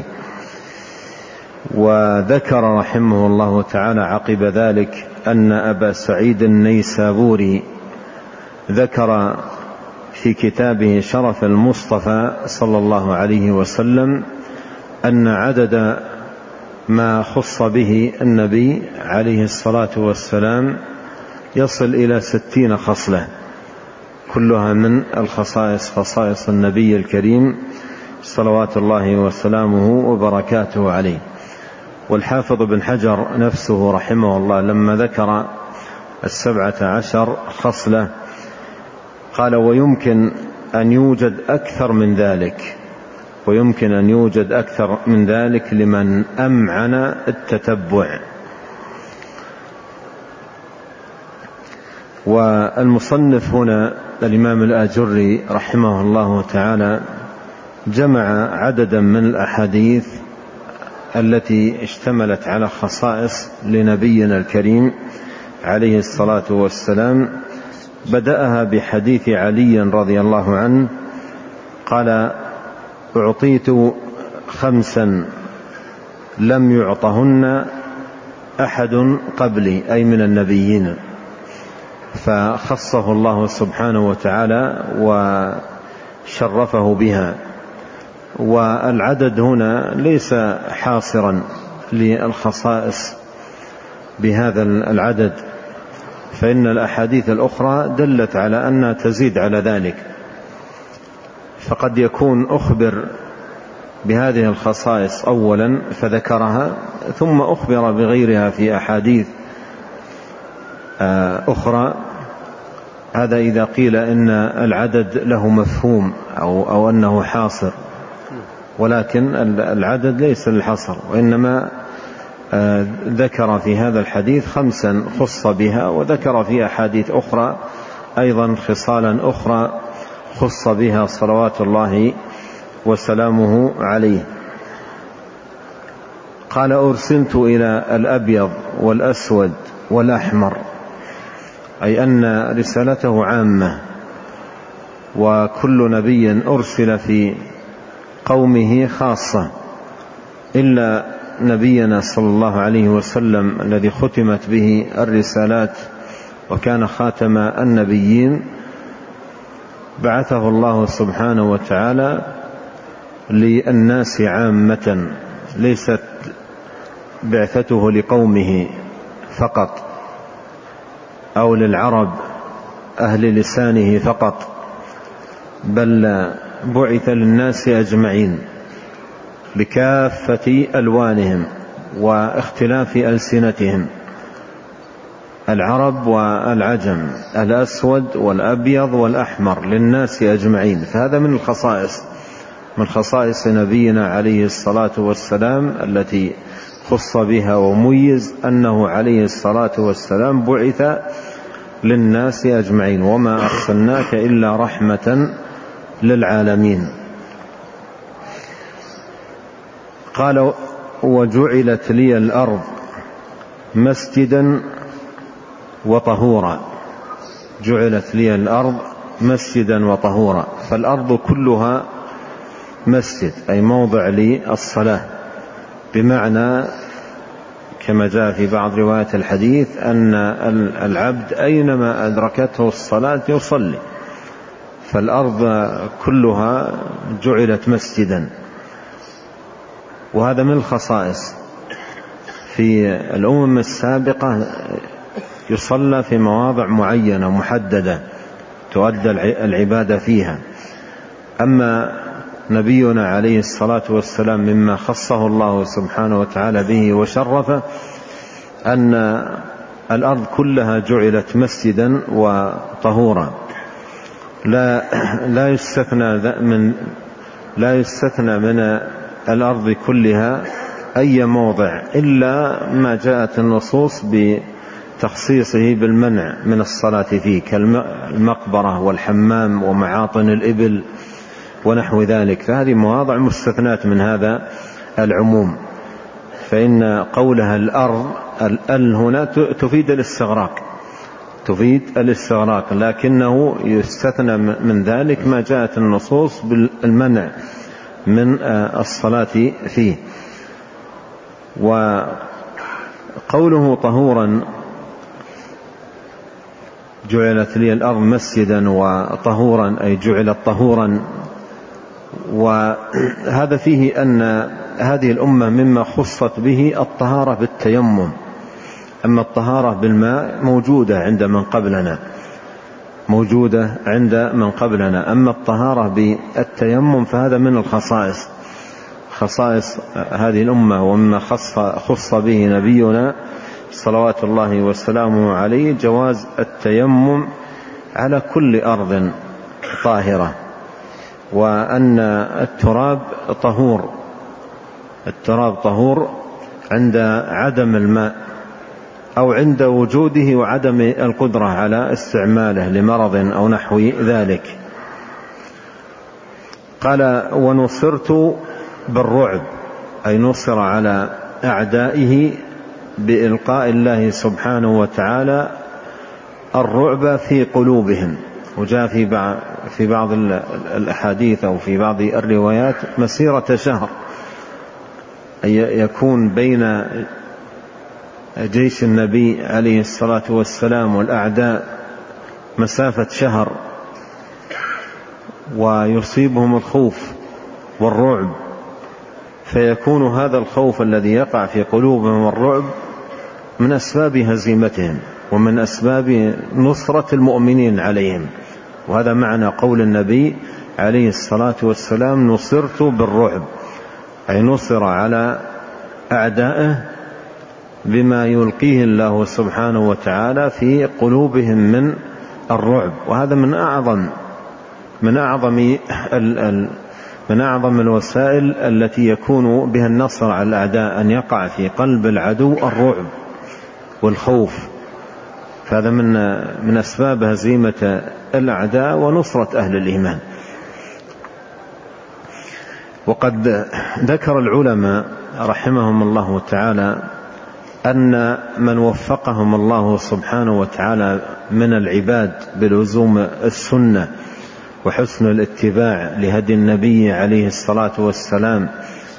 وذكر رحمه الله تعالى عقب ذلك أن أبا سعيد النيسابوري ذكر في كتابه شرف المصطفى صلى الله عليه وسلم أن عدد ما خص به النبي عليه الصلاة والسلام يصل إلى 60 خصلة، كلها من خصائص النبي الكريم صلوات الله وسلامه وبركاته عليه. والحافظ بن حجر نفسه رحمه الله لما ذكر 17 خصلة قال ويمكن أن يوجد أكثر من ذلك، ويمكن أن يوجد أكثر من ذلك لمن أمعن التتبع. والمصنف هنا الإمام الآجري رحمه الله تعالى جمع عددا من الأحاديث التي اشتملت على خصائص لنبينا الكريم عليه الصلاة والسلام. بدأها بحديث علي رضي الله عنه قال أعطيت 5 لم يعطهن أحد قبلي، أي من النبيين، فخصه الله سبحانه وتعالى وشرفه بها. والعدد هنا ليس حاصرا للخصائص بهذا العدد، فإن الأحاديث الأخرى دلت على أنها تزيد على ذلك، فقد يكون أخبر بهذه الخصائص أولا فذكرها، ثم أخبر بغيرها في أحاديث أخرى. هذا إذا قيل إن العدد له مفهوم أو أنه حاصر، ولكن العدد ليس للحصر، وإنما ذكر في هذا الحديث 5 خص بها، وذكر في أحاديث أخرى أيضا خصالا أخرى خص بها صلوات الله وسلامه عليه. قال أرسلت إلى الأبيض والأسود والأحمر، أي أن رسالته عامة، وكل نبي أرسل في قومه خاصة، إلا نبينا صلى الله عليه وسلم الذي ختمت به الرسالات وكان خاتم النبيين، بعثه الله سبحانه وتعالى للناس عامة، ليست بعثته لقومه فقط أو للعرب أهل لسانه فقط، بل بعث للناس أجمعين بكافة ألوانهم واختلاف ألسنتهم، العرب والعجم، الأسود والأبيض والأحمر، للناس أجمعين. فهذا من الخصائص، من خصائص نبينا عليه الصلاة والسلام التي خص بها وميز أنه عليه الصلاة والسلام بعث للناس أجمعين، وما أرسلناك إلا رحمة للعالمين. قال وجعلت لي الأرض مسجدا وطهورا، جعلت لي الأرض مسجدا وطهورا، فالأرض كلها مسجد، أي موضع للصلاة، بمعنى كما جاء في بعض روايات الحديث أن العبد أينما أدركته الصلاة يصلي، فالأرض كلها جعلت مسجدا. وهذا من الخصائص، في الأمم السابقة يصلى في مواضع معينة محددة تؤدى العبادة فيها، أما نبينا عليه الصلاة والسلام مما خصه الله سبحانه وتعالى به وشرفه أن الأرض كلها جعلت مسجدا وطهورا، لا يستثنى من الأرض كلها أي موضع إلا ما جاءت النصوص بتخصيصه بالمنع من الصلاة فيه، كالمقبرة والحمام ومعاطن الإبل ونحو ذلك، فهذه مواضع مستثنات من هذا العموم. فإن قولها الأرض هنا تفيد الاستغراق، لكنه يستثنى من ذلك ما جاءت النصوص بالمنع من الصلاة فيه. وقوله طهورا، جعلت لي الأرض مسجدا وطهورا، أي جعلت طهورا، وهذا فيه أن هذه الأمة مما خصت به الطهارة بالتيمم، أما الطهارة بالماء موجودة عند من قبلنا، أما الطهارة بالتيمم فهذا من الخصائص، خصائص هذه الأمة ومما خص به نبينا صلوات الله وسلامه عليه جواز التيمم على كل أرض طاهرة، وأن التراب طهور عند عدم الماء أو عند وجوده وعدم القدرة على استعماله لمرض أو نحو ذلك. قال ونصرت بالرعب، أي نصر على أعدائه بإلقاء الله سبحانه وتعالى الرعب في قلوبهم. وجاء في بعض الأحاديث أو في بعض الروايات مسيرة شهر، أي يكون بين جيش النبي عليه الصلاة والسلام والأعداء مسافة شهر، ويصيبهم الخوف والرعب، فيكون هذا الخوف الذي يقع في قلوبهم والرعب من أسباب هزيمتهم ومن أسباب نصرة المؤمنين عليهم. وهذا معنى قول النبي عليه الصلاة والسلام نصرت بالرعب، أي نصر على أعدائه بما يلقيه الله سبحانه وتعالى في قلوبهم من الرعب. وهذا من أعظم الوسائل التي يكون بها النصر على الأعداء، أن يقع في قلب العدو الرعب والخوف، فهذا من أسباب هزيمة الأعداء ونصرة أهل الإيمان. وقد ذكر العلماء رحمهم الله تعالى أن من وفقهم الله سبحانه وتعالى من العباد بلزوم السنة وحسن الاتباع لهدي النبي عليه الصلاة والسلام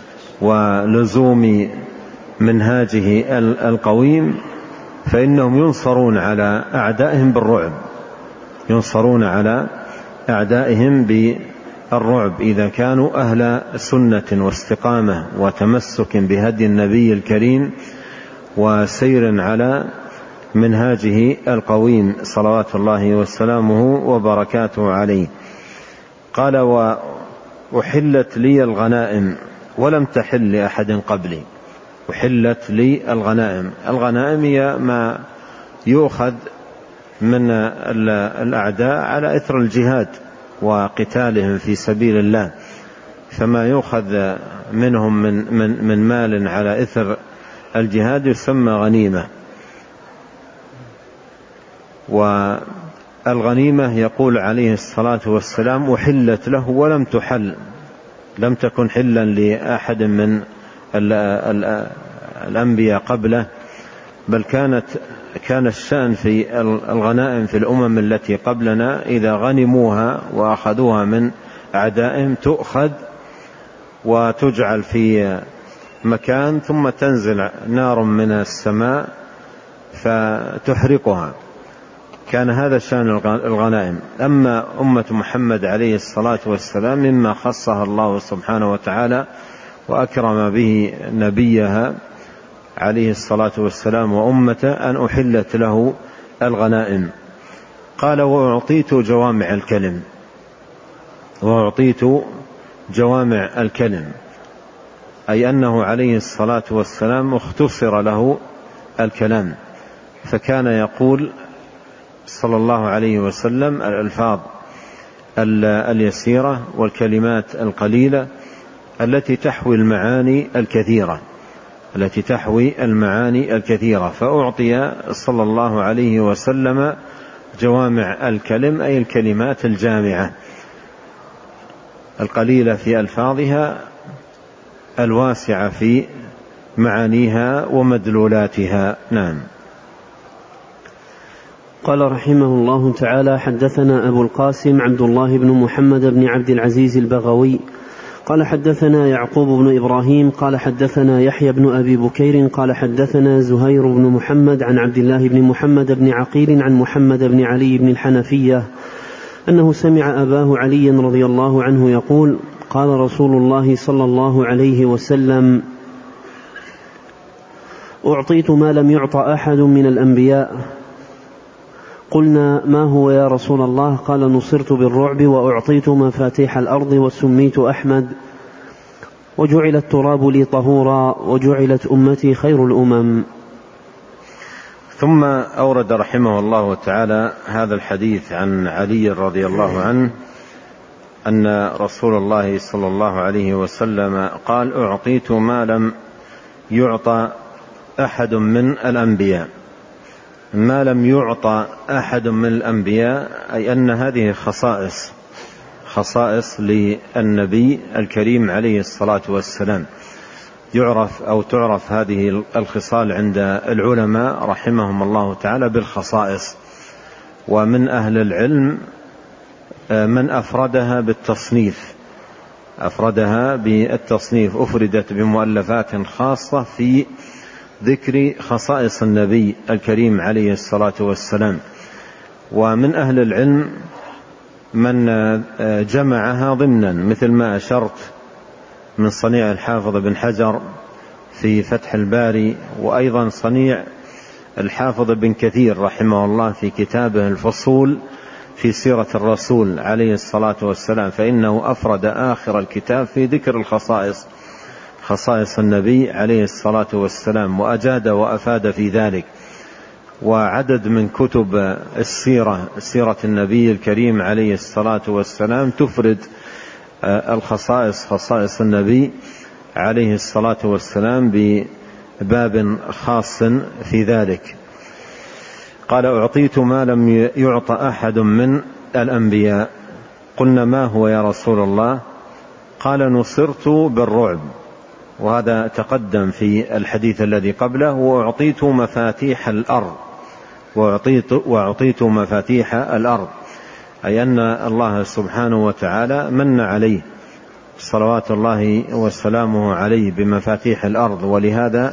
ولزوم منهاجه القويم، فإنهم ينصرون على أعدائهم بالرعب، ينصرون على أعدائهم بالرعب إذا كانوا أهل سنة واستقامة وتمسك بهدي النبي الكريم وسير على منهاجه القويم صلوات الله وسلامه وبركاته عليه. قال وأحلت لي الغنائم ولم تحل لأحد قبلي. أحلت لي الغنائم، الغنائم هي ما يؤخذ من الأعداء على إثر الجهاد وقتالهم في سبيل الله، فما يؤخذ منهم من مال على إثر الجهاد يسمى غنيمة. والغنيمة يقول عليه الصلاة والسلام أحلت له ولم تحل، لم تكن حلا لأحد من الأنبياء قبله، بل كان الشأن في الغنائم في الأمم التي قبلنا إذا غنموها وأخذوها من أعدائهم تؤخذ وتجعل في مكان ثم تنزل نار من السماء فتحرقها. كان هذا شأن الغنائم. أما أمة محمد عليه الصلاة والسلام مما خصها الله سبحانه وتعالى وأكرم به نبيها عليه الصلاة والسلام وأمته أن أحلت له الغنائم. قال وأعطيت جوامع الكلم، وأعطيت جوامع الكلم، أي أنه عليه الصلاة والسلام اختصر له الكلام، فكان يقول صلى الله عليه وسلم الألفاظ اليسيرة والكلمات القليلة التي تحوي المعاني الكثيرة، فأعطي صلى الله عليه وسلم جوامع الكلم، أي الكلمات الجامعة القليلة في ألفاظها الواسعة في معانيها ومدلولاتها. نعم. قال رحمه الله تعالى حدثنا أبو القاسم عبد الله بن محمد بن عبد العزيز البغوي قال حدثنا يعقوب بن إبراهيم قال حدثنا يحيى بن أبي بكير قال حدثنا زهير بن محمد عن عبد الله بن محمد بن عقيل عن محمد بن علي بن الحنفية أنه سمع أباه علي رضي الله عنه يقول قال رسول الله صلى الله عليه وسلم أعطيت ما لم يعط أحد من الأنبياء. قلنا ما هو يا رسول الله؟ قال نصرت بالرعب وأعطيت مفاتيح الأرض وسميت أحمد. وجعل التراب لي طهورا وجعلت أمتي خير الأمم. ثم أورد رحمه الله تعالى هذا الحديث عن علي رضي الله عنه أن رسول الله صلى الله عليه وسلم قال: أعطيت ما لم يعطى أحد من الأنبياء. ما لم يعطى أحد من الأنبياء أي أن هذه خصائص للنبي الكريم عليه الصلاة والسلام. تعرف هذه الخصال عند العلماء رحمهم الله تعالى بالخصائص. ومن أهل العلم من أفردها بالتصنيف أفردت بمؤلفات خاصة في ذكر خصائص النبي الكريم عليه الصلاة والسلام. ومن أهل العلم من جمعها ضمنا، مثل ما أشرت من صنيع الحافظ بن حجر في فتح الباري، وأيضا صنيع الحافظ بن كثير رحمه الله في كتابه الفصول في سيرة الرسول عليه الصلاة والسلام، فإنه أفرد آخر الكتاب في ذكر خصائص النبي عليه الصلاة والسلام، وأجاد وأفاد في ذلك. وعدد من كتب سيرة النبي الكريم عليه الصلاة والسلام تفرد خصائص النبي عليه الصلاة والسلام بباب خاص في ذلك. قال: أعطيت ما لم يعط أحد من الأنبياء. قلنا: ما هو يا رسول الله؟ قال: نصرت بالرعب، وهذا تقدم في الحديث الذي قبله. وأعطيت مفاتيح الأرض، أي أن الله سبحانه وتعالى من عليه صلوات الله وسلامه عليه بمفاتيح الأرض. ولهذا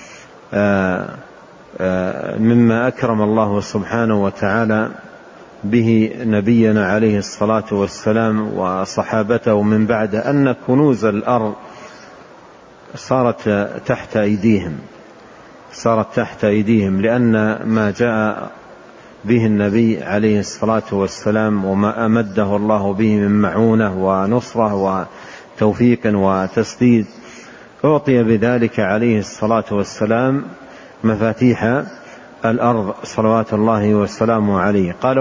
مما أكرم الله سبحانه وتعالى به نبينا عليه الصلاة والسلام وصحابته من بعد أن كنوز الأرض صارت تحت أيديهم، لأن ما جاء به النبي عليه الصلاة والسلام وما أمده الله به من معونة ونصرة وتوفيق وتسديد أعطي بذلك عليه الصلاة والسلام مفاتيح الأرض صلوات الله وسلامه عليه. قال: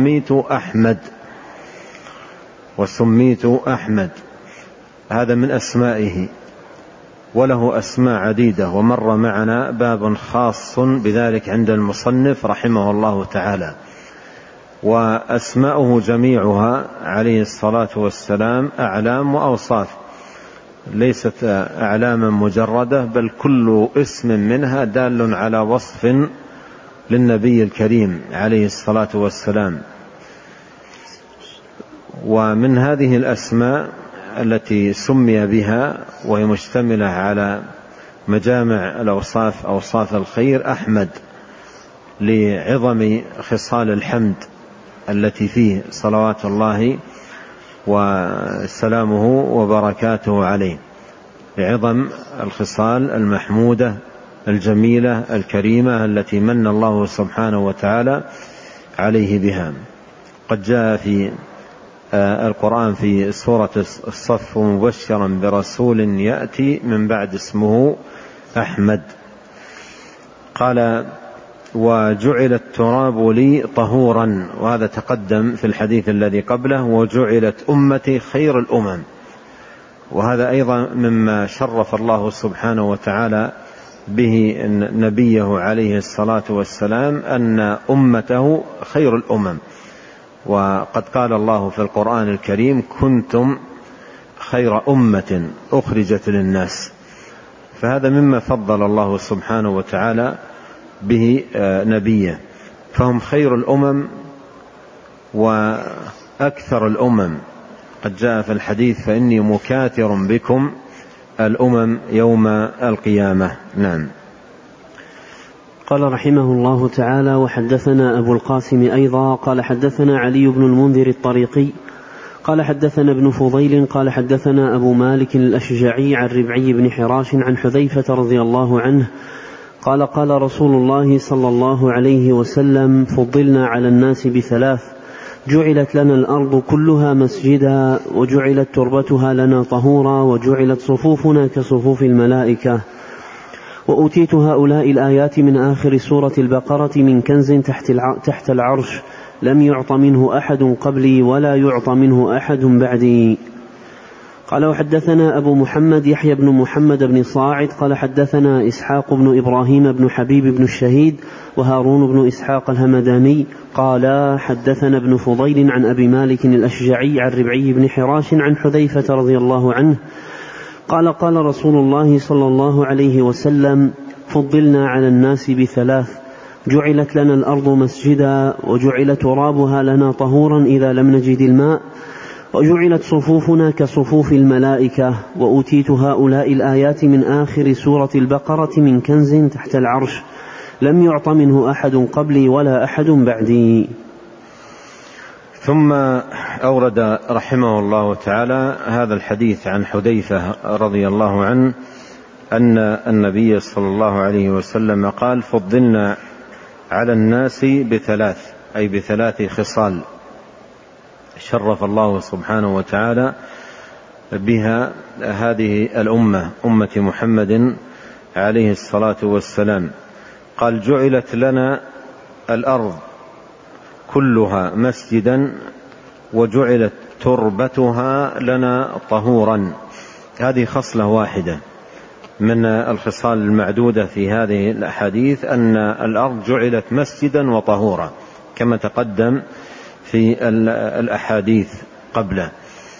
وسميت أحمد. هذا من أسمائه، وله أسماء عديدة، ومر معنا باب خاص بذلك عند المصنف رحمه الله تعالى. وأسماؤه جميعها عليه الصلاة والسلام أعلام وأوصاف، ليست أعلاما مجردة، بل كل اسم منها دال على وصف للنبي الكريم عليه الصلاة والسلام. ومن هذه الأسماء التي سمي بها وهي مشتملة على مجامع الأوصاف، أوصاف الخير، أحمد، لعظم خصال الحمد التي فيه صلوات الله وسلامه وبركاته عليه، لعظم الخصال المحمودة الجميلة الكريمة التي من الله سبحانه وتعالى عليه بها. قد جاء في القرآن في سورة الصف: مبشرا برسول يأتي من بعد اسمه أحمد. قال: وجعل التراب لي طهورا، وهذا تقدم في الحديث الذي قبله: وجعلت أمتي خير الأمم. وهذا أيضا مما شرف الله سبحانه وتعالى به نبيه عليه الصلاة والسلام، أن أمته خير الأمم. وقد قال الله في القرآن الكريم: كنتم خير أمة أخرجت للناس. فهذا مما فضل الله سبحانه وتعالى به نبيه، فهم خير الأمم وأكثر الأمم. قد جاء في الحديث: فإني مكاثر بكم الأمم يوم القيامة. نعم. قال رحمه الله تعالى: وحدثنا أبو القاسم أيضا قال حدثنا علي بن المنذر الطريقي قال حدثنا ابن فضيل قال حدثنا أبو مالك الأشجعي عن ربعي بن حراش عن حذيفة رضي الله عنه قال: قال رسول الله صلى الله عليه وسلم: فضلنا على الناس بثلاث: جعلت لنا الأرض كلها مسجدا وجعلت تربتها لنا طهورا وجعلت صفوفنا كصفوف الملائكة. وأوتيت هؤلاء الآيات من آخر سورة البقرة من كنز تحت العرش لم يعط منه أحد قبلي ولا يعط منه أحد بعدي. قال وحدثنا أبو محمد يحيى بن محمد بن صاعد قال حدثنا إسحاق بن إبراهيم بن حبيب بن الشهيد وهارون بن إسحاق الهمداني قال حدثنا ابن فضيل عن أبي مالك الأشجعي عن ربعي بن حراش عن حذيفة رضي الله عنه قال قال رسول الله صلى الله عليه وسلم فضلنا على الناس بثلاث: جعلت لنا الأرض مسجدا وجعل ترابها لنا طهورا إذا لم نجد الماء وجعلت صفوفنا كصفوف الملائكة. وأوتيت هؤلاء الآيات من آخر سورة البقرة من كنز تحت العرش لم يعط منه أحد قبلي ولا أحد بعدي. ثم أورد رحمه الله تعالى هذا الحديث عن حذيفة رضي الله عنه أن النبي صلى الله عليه وسلم قال فضلنا على الناس بثلاث، أي بثلاث خصال شرف الله سبحانه وتعالى بها هذه الأمة، أمة محمد عليه الصلاة والسلام. قال جعلت لنا الأرض كلها مسجدا وجعلت تربتها لنا طهورا. هذه خصلة واحدة من الخصال المعدودة في هذه الأحاديث، أن الأرض جعلت مسجدا وطهورا كما تقدم في الأحاديث قبله.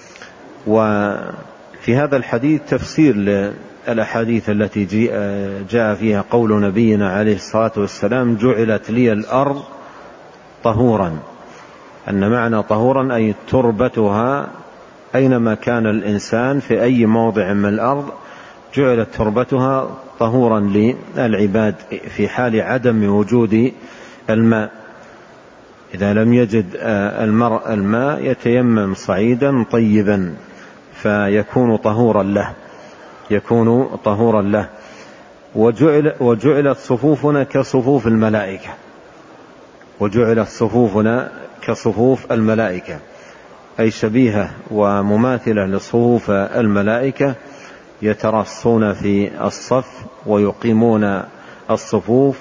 وفي هذا الحديث تفسير للأحاديث التي جاء فيها قول نبينا عليه الصلاة والسلام جعلت لي الأرض طهورا، أن معنى طهورا أي تربتها أينما كان الإنسان في أي موضع من الأرض جعلت تربتها طهورا للعباد في حال عدم وجود الماء. إذا لم يجد المرء الماء يتيمم صعيدا طيبا فيكون طهورا له، يكون طهورا له. وجعلت صفوفنا كصفوف الملائكة، وجعلت صفوفنا كصفوف الملائكة، أي شبيهة ومماثلة لصفوف الملائكة، يترصون في الصف ويقيمون الصفوف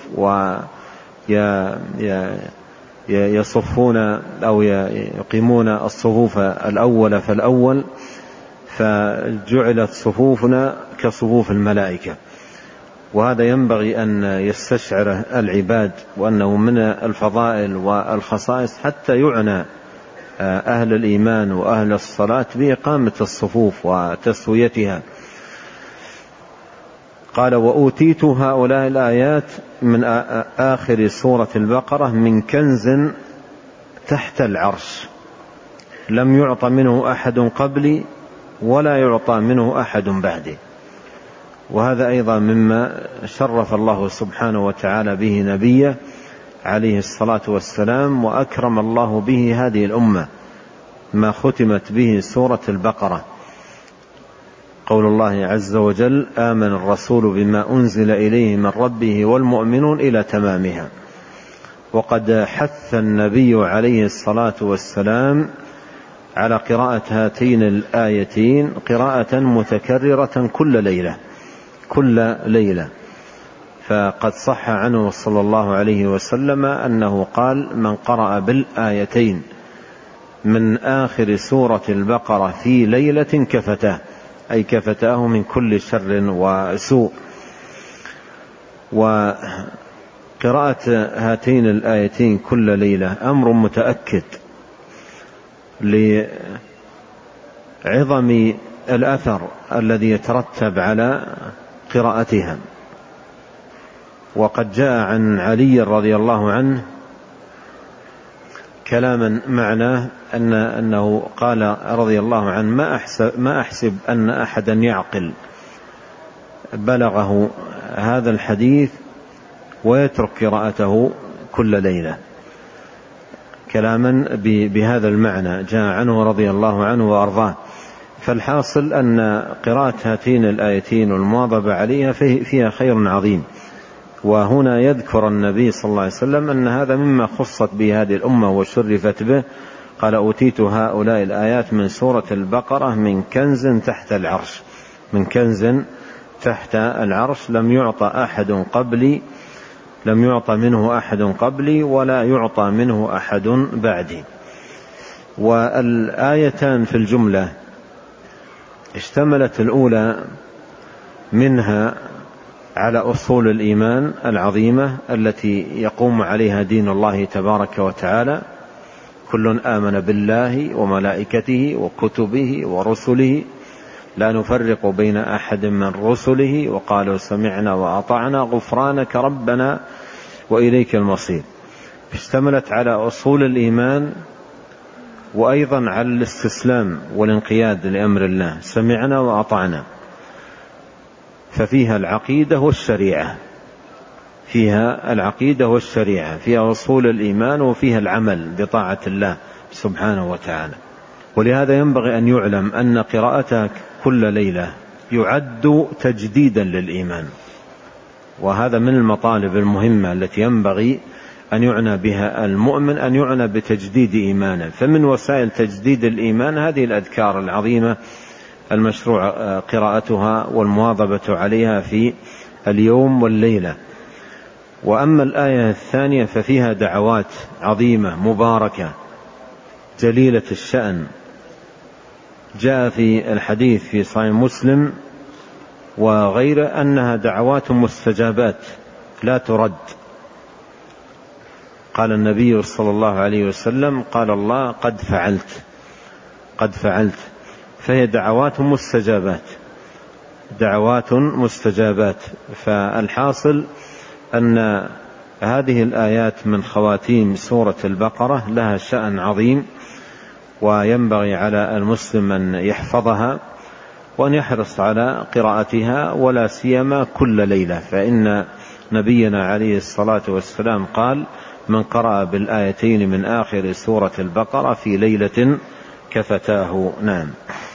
ويصفون أو يقيمون الصفوف الأول فالأول، فجعلت صفوفنا كصفوف الملائكة. وهذا ينبغي أن يستشعر العباد، وأنه من الفضائل والخصائص حتى يعنى أهل الإيمان وأهل الصلاة بإقامة الصفوف وتسويتها. قال وأوتيت هؤلاء الآيات من آخر سورة البقرة من كنز تحت العرش لم يعط منه أحد قبلي ولا يعطى منه أحد بعدي. وهذا أيضا مما شرف الله سبحانه وتعالى به نبيه عليه الصلاة والسلام، وأكرم الله به هذه الأمة ما ختمت به سورة البقرة. قول الله عز وجل آمن الرسول بما أنزل إليه من ربه والمؤمنون إلى تمامها. وقد حث النبي عليه الصلاة والسلام على قراءة هاتين الآيتين قراءة متكررة كل ليلة. فقد صح عنه صلى الله عليه وسلم أنه قال من قرأ بالآيتين من آخر سورة البقرة في ليلة كفتاه، أي كفتاه من كل شر وسوء. وقراءة هاتين الآيتين كل ليلة أمر متأكد لعظم الأثر الذي يترتب على قراءتها. وقد جاء عن علي رضي الله عنه كلاما معناه أنه قال رضي الله عنه ما أحسب أن أحدا يعقل بلغه هذا الحديث ويترك قراءته كل ليلة. كلاما بهذا المعنى جاء عنه رضي الله عنه وأرضاه. فالحاصل أن قراءة هاتين الآيتين والمواظبة عليها فيها خير عظيم. وهنا يذكر النبي صلى الله عليه وسلم أن هذا مما خصت به هذه الأمة وشرفت به، قال أوتيت هؤلاء الآيات من سورة البقرة من كنز تحت العرش، من كنز تحت العرش لم يعطى منه أحد قبلي ولا يعطى منه أحد بعدي. والآيتان في الجملة اشتملت الأولى منها على أصول الإيمان العظيمة التي يقوم عليها دين الله تبارك وتعالى: كل آمن بالله وملائكته وكتبه ورسله لا نفرق بين أحد من رسله وقالوا سمعنا وأطعنا غفرانك ربنا وإليك المصير. اشتملت على أصول الإيمان وأيضا على الاستسلام والانقياد لأمر الله، سمعنا وأطعنا، ففيها العقيدة والشريعة، فيها أصول الإيمان وفيها العمل بطاعة الله سبحانه وتعالى. ولهذا ينبغي أن يعلم أن قراءتها كل ليلة يعد تجديدا للإيمان، وهذا من المطالب المهمة التي ينبغي أن يعنى بها المؤمن، أن يعنى بتجديد إيمانه. فمن وسائل تجديد الإيمان هذه الأذكار العظيمة المشروع قراءتها والمواظبة عليها في اليوم والليلة. وأما الآية الثانية ففيها دعوات عظيمة مباركة جليلة الشأن. جاء في الحديث في صحيح مسلم وغيره أنها دعوات مستجابات لا ترد. قال النبي صلى الله عليه وسلم: قال الله قد فعلت. فهي دعوات مستجابات. فالحاصل أن هذه الآيات من خواتيم سورة البقرة لها شأن عظيم، وينبغي على المسلم أن يحفظها وأن يحرص على قراءتها، ولا سيما كل ليلة، فإن نبينا عليه الصلاة والسلام قال: من قرأ بالآيتين من آخر سورة البقرة في ليلة كفتاه. نعم.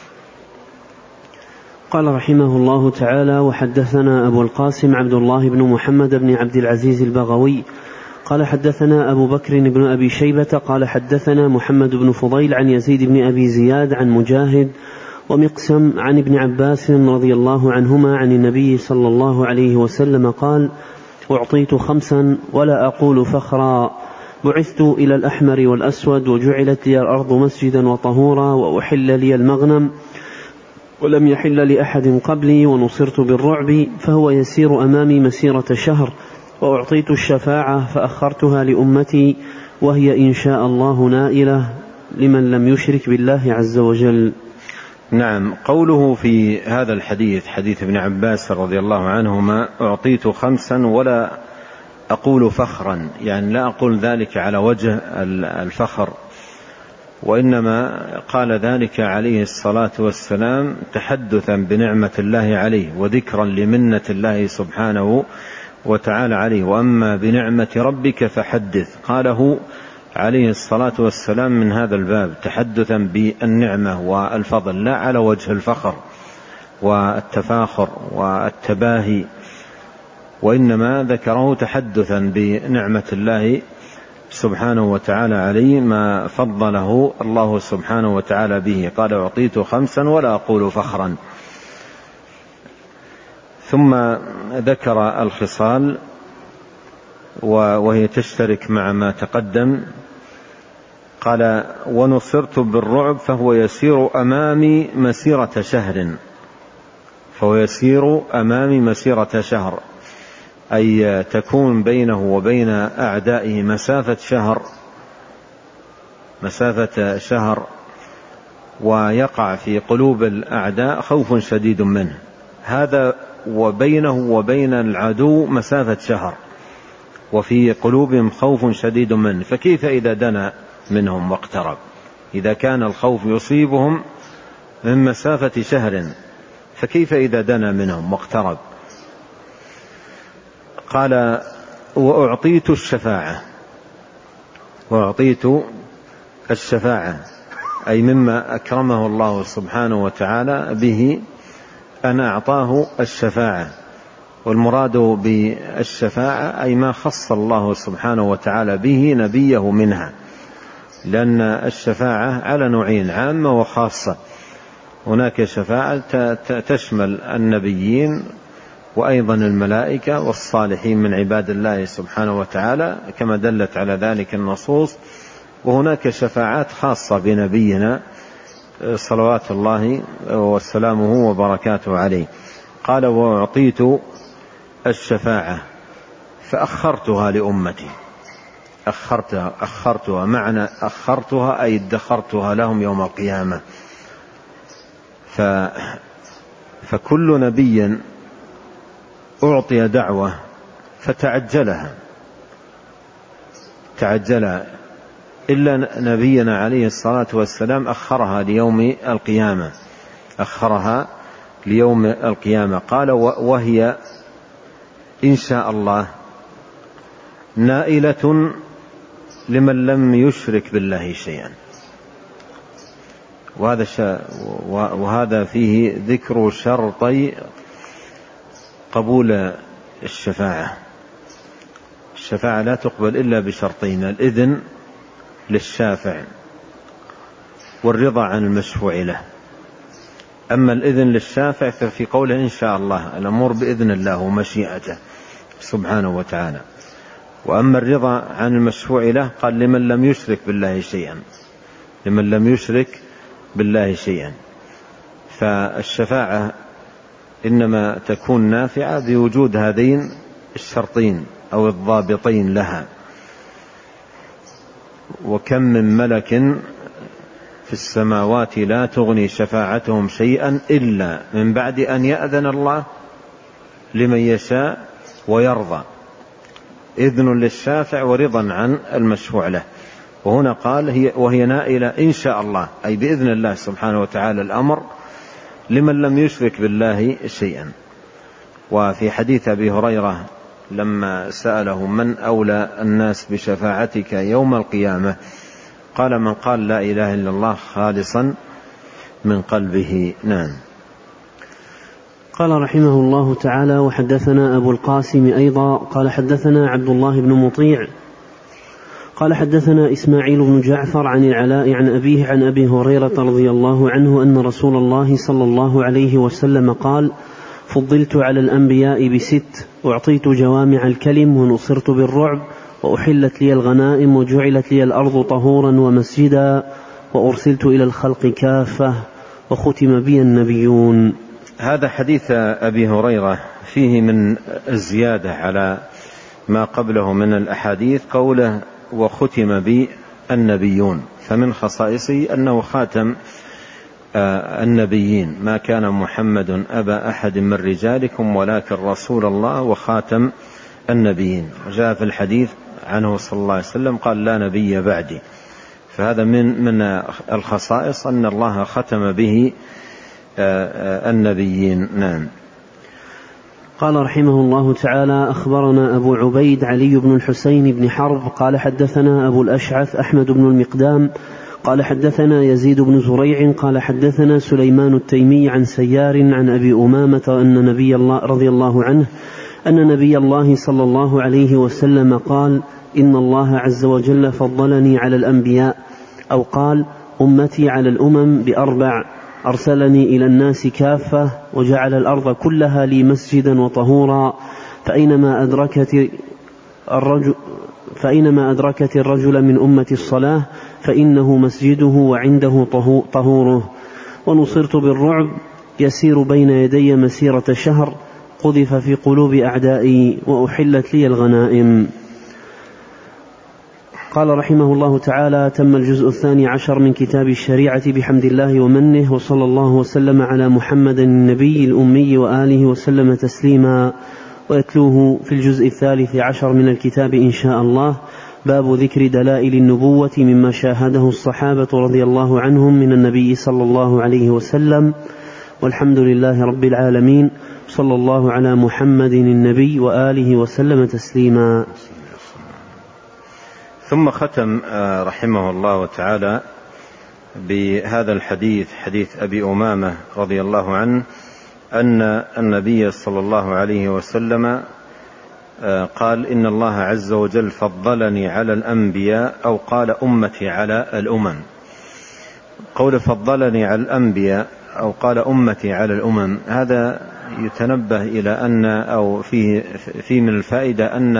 قال رحمه الله تعالى: وحدثنا أبو القاسم عبد الله بن محمد بن عبد العزيز البغوي قال حدثنا أبو بكر بن أبي شيبة قال حدثنا محمد بن فضيل عن يزيد بن أبي زياد عن مجاهد ومقسم عن ابن عباس رضي الله عنهما عن النبي صلى الله عليه وسلم قال: أعطيت 5 ولا أقول فخرا: بعثت إلى الأحمر والأسود وجعلت لي الأرض مسجدا وطهورا وأحل لي المغنم ولم يحل لأحد قبلي ونصرت بالرعب فهو يسير أمامي مسيرة شهر وأعطيت الشفاعة فأخرتها لأمتي وهي إن شاء الله نائلة لمن لم يشرك بالله عز وجل. نعم. قوله في هذا الحديث حديث ابن عباس رضي الله عنهما: أعطيت 5 ولا أقول فخرا، يعني لا أقول ذلك على وجه الفخر، وإنما قال ذلك عليه الصلاة والسلام تحدثا بنعمة الله عليه وذكرا لمنة الله سبحانه وتعالى عليه. وأما بنعمة ربك فحدث، قاله عليه الصلاة والسلام من هذا الباب تحدثا بالنعمة والفضل، لا على وجه الفخر والتفاخر والتباهي، وإنما ذكره تحدثا بنعمة الله سبحانه وتعالى عليه، ما فضله الله سبحانه وتعالى به. قال: أعطيت 5 ولا أقول فخرا. ثم ذكر الخصال وهي تشترك مع ما تقدم. قال: ونصرت بالرعب فهو يسير أمامي مسيرة شهر، أي تكون بينه وبين أعدائه مسافة شهر، ويقع في قلوب الأعداء خوف شديد منه. هذا وبينه وبين العدو مسافة شهر، وفي قلوبهم خوف شديد منه، فكيف إذا دنا منهم واقترب؟ إذا كان الخوف يصيبهم من مسافة شهر، فكيف إذا دنا منهم واقترب؟ قال: وأعطيت الشفاعة أي مما أكرمه الله سبحانه وتعالى به أن أعطاه الشفاعة. والمراد بالشفاعة أي ما خص الله سبحانه وتعالى به نبيه منها، لأن الشفاعة على نوعين: عامة وخاصة. هناك شفاعة تشمل النبيين وأيضا الملائكة والصالحين من عباد الله سبحانه وتعالى كما دلت على ذلك النصوص، وهناك شفاعات خاصة بنبينا صلوات الله وسلامه وبركاته عليه. قال: وأعطيت الشفاعة فأخرتها لأمتي. أخرتها معنى أخرتها أي ادخرتها لهم يوم القيامة. فكل نبي أعطي دعوة فتعجلها إلا نبينا عليه الصلاة والسلام أخرها ليوم القيامة. قال: وهي إن شاء الله نائلة لمن لم يشرك بالله شيئا. وهذا فيه ذكر شرطي قبول الشفاعة. الشفاعة لا تقبل إلا بشرطين: الإذن للشافع والرضا عن المشفوع له. أما الإذن للشافع ففي قوله إن شاء الله، الأمور بإذن الله ومشيئته سبحانه وتعالى. وأما الرضا عن المشفوع له قال: لمن لم يشرك بالله شيئا. فالشفاعة إنما تكون نافعة بوجود هذين الشرطين أو الضابطين لها. وكم من ملك في السماوات لا تغني شفاعتهم شيئا إلا من بعد أن يأذن الله لمن يشاء ويرضى. إذن للشافع ورضا عن المشفوع له. وهنا قال: وهي نائلة إن شاء الله، أي بإذن الله سبحانه وتعالى الأمر لمن لم يشرك بالله شيئا. وفي حديث أبي هريرة لما سأله: من أولى الناس بشفاعتك يوم القيامة؟ قال: من قال لا إله إلا الله خالصا من قلبه. نعم. قال رحمه الله تعالى: وحدثنا أبو القاسم أيضا قال حدثنا عبد الله بن مطيع قال حدثنا إسماعيل بن جعفر عن العلاء عن أبيه عن أبي هريرة رضي الله عنه أن رسول الله صلى الله عليه وسلم قال: فضلت على الأنبياء ب6: أعطيت جوامع الكلم ونصرت بالرعب وأحلت لي الغنائم وجعلت لي الأرض طهورا ومسجدا وأرسلت إلى الخلق كافة وختم بي النبيون. هذا حديث أبي هريرة فيه من الزيادة على ما قبله من الأحاديث قوله: وختم بي النبيون. فمن خصائصه أنه خاتم النبيين: ما كان محمد أبا أحد من رجالكم ولكن رسول الله وخاتم النبيين. وجاء في الحديث عنه صلى الله عليه وسلم قال: لا نبي بعدي. فهذا من الخصائص أن الله ختم به النبيين. نعم. قال رحمه الله تعالى: أخبرنا أبو عبيد علي بن الحسين بن حرب قال حدثنا أبو الأشعث أحمد بن المقدام قال حدثنا يزيد بن زريع قال حدثنا سليمان التيمي عن سيار عن أبي أمامة أن نبي الله رضي الله عنه أن نبي الله صلى الله عليه وسلم قال: إن الله عز وجل فضلني على الأنبياء، أو قال: أمتي على الأمم ب4: أرسلني إلى الناس كافة وجعل الأرض كلها لي مسجدا وطهورا، فأينما أدركت الرجل من أمة الصلاة فإنه مسجده وعنده طهوره. ونصرت بالرعب يسير بين يدي مسيرة شهر، قذف في قلوب أعدائي وأحلت لي الغنائم. قال رحمه الله تعالى: تم الجزء 12 من كتاب الشريعة بحمد الله ومنه، وصلى الله وسلم على محمد النبي الأمي وآله وسلم تسليما، ويتلوه في الجزء 13 من الكتاب إن شاء الله. باب ذكر دلائل النبوة مما شاهده الصحابة رضي الله عنهم من النبي صلى الله عليه وسلم. والحمد لله رب العالمين، صلى الله على محمد النبي وآله وسلم تسليما. ثم ختم رحمه الله تعالى بهذا الحديث، حديث أبي أمامة رضي الله عنه، أن النبي صلى الله عليه وسلم قال إن الله عز وجل فضلني على الأنبياء، أو قال أمتي على الأمم. قول فضلني على الأنبياء أو قال أمتي على الأمم، هذا يتنبه إلى أن أو فيه من الفائدة أن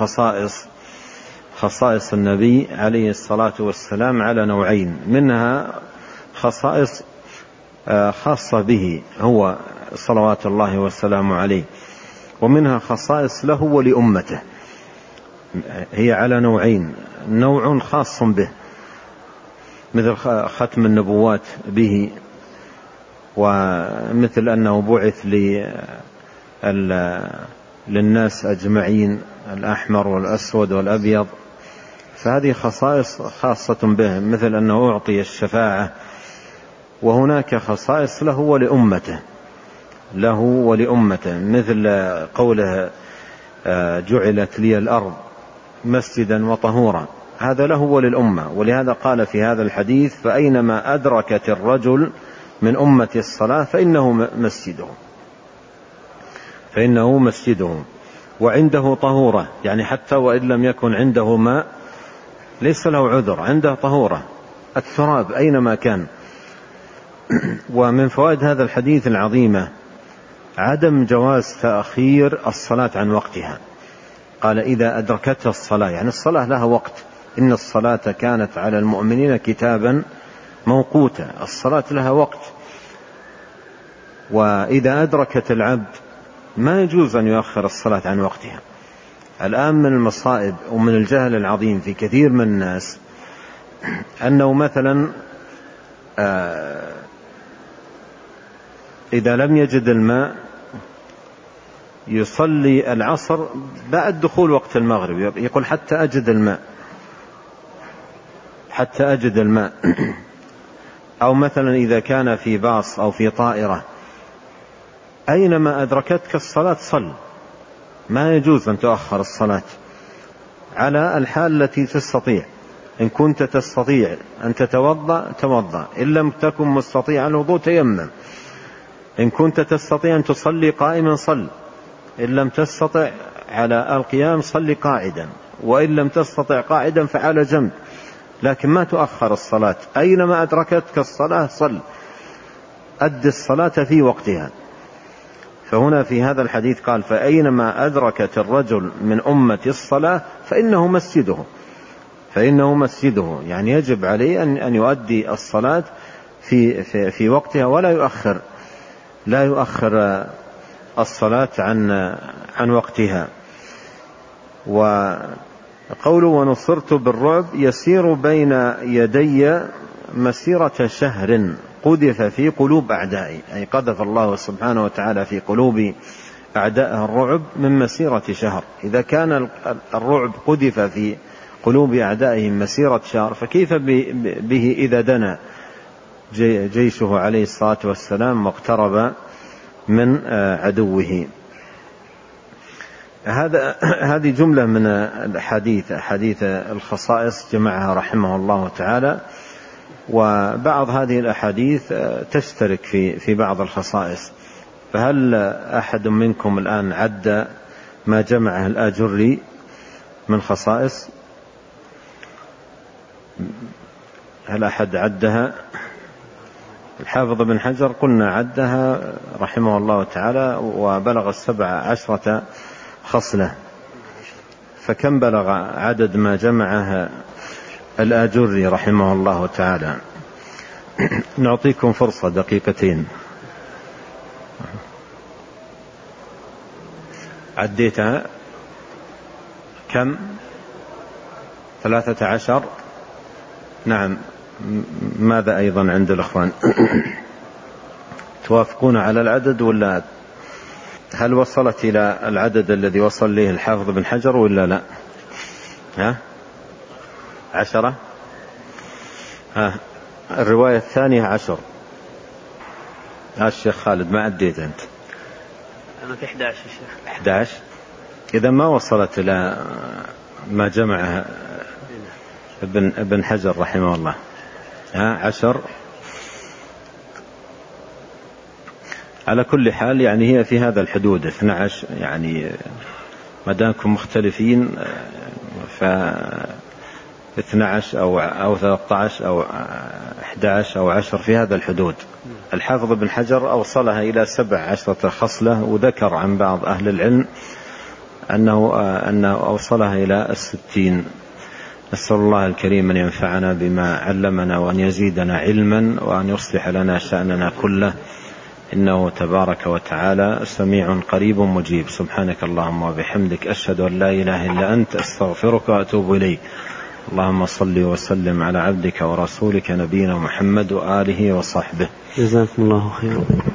خصائص النبي عليه الصلاة والسلام على نوعين، منها خصائص خاصة به هو صلوات الله والسلام عليه، ومنها خصائص له ولأمته. هي على نوعين، نوع خاص به مثل ختم النبوات به، ومثل أنه بعث للناس أجمعين، الأحمر والأسود والأبيض، فهذه خصائص خاصة به، مثل أنه أعطي الشفاعة. وهناك خصائص له ولأمته، مثل قوله جعلت لي الأرض مسجدا وطهورا، هذا له وللأمة. ولهذا قال في هذا الحديث: فأينما أدركت الرجل من أمة الصلاة فإنه مسجده وعنده طهورة، يعني حتى وإن لم يكن عنده ماء ليس له عذر، عنده طهورة، التراب أينما كان. ومن فوائد هذا الحديث العظيمة عدم جواز تأخير الصلاة عن وقتها. قال إذا أدركتها الصلاة، يعني الصلاة لها وقت، إن الصلاة كانت على المؤمنين كتابا موقوتا، الصلاة لها وقت. وإذا أدركت العبد ما يجوز أن يؤخر الصلاة عن وقتها. الآن من المصائب ومن الجهل العظيم في كثير من الناس أنه مثلا إذا لم يجد الماء يصلي العصر بعد دخول وقت المغرب، يقول حتى أجد الماء أو مثلا إذا كان في باص أو في طائرة، أينما أدركتك الصلاة صل، ما يجوز أن تؤخر الصلاة على الحال التي تستطيع. إن كنت تستطيع أن تتوضأ توضأ، إن لم تكن مستطيع الوضوء تيمم، إن كنت تستطيع أن تصلي قائما صل، إن لم تستطع على القيام صل قاعدا، وإن لم تستطع قاعدا فعلى جنب، لكن ما تؤخر الصلاة. أينما أدركتك الصلاة صل، أد الصلاة في وقتها. فهنا في هذا الحديث قال فأينما أدركت الرجل من أمة الصلاة فإنه مسجده، يعني يجب عليه أن يؤدي الصلاة في وقتها، ولا يؤخر الصلاة عن وقتها. وقوله ونصرت بالرعب يسير بين يدي مسيرة شهر قذف في قلوب أعدائي، أي قذف الله سبحانه وتعالى في قلوب أعدائه الرعب من مسيرة شهر. إذا كان الرعب قذف في قلوب أعدائهم مسيرة شهر، فكيف به إذا دنا جيشه عليه الصلاة والسلام واقترب من عدوه. هذه جملة من أحاديث الخصائص جمعها رحمه الله تعالى، وبعض هذه الأحاديث تشترك في بعض الخصائص. فهل أحد منكم الآن عد ما جمعه الآجري من خصائص؟ هل أحد عدها؟ الحافظ بن حجر قلنا عدها رحمه الله تعالى وبلغ 17 خصلة، فكم بلغ عدد ما جمعها الآجري رحمه الله تعالى؟ نعطيكم فرصة دقيقتين. عديتها كم؟ 13. نعم. ماذا أيضا عند الأخوان؟ توافقون على العدد ولا هل وصلت إلى العدد الذي وصل إليه الحافظ بن حجر ولا لا؟ 10. الرواية الثانية 10. الشيخ خالد ما عديت أنت؟ أنا في 11 الشيخ. 11. إذا ما وصلت إلى ما جمعها ابن حجر رحمه الله. 10. على كل حال يعني هي في هذا الحدود 12، يعني ما دامكم مختلفين 12 أو 13 أو 11 أو 10 في هذا الحدود. الحافظ ابن حجر أوصلها إلى 17 خصلة، وذكر عن بعض أهل العلم أنه أوصلها إلى 60. نسأل الله الكريم أن ينفعنا بما علمنا وأن يزيدنا علما وأن يصلح لنا شأننا كله، إنه تبارك وتعالى سميع قريب مجيب. سبحانك اللهم وبحمدك، أشهد أن لا إله إلا أنت، أستغفرك وأتوب إليك. اللهم صل وسلم على عبدك ورسولك نبينا محمد وآله وصحبه. جزاكم الله خيرا.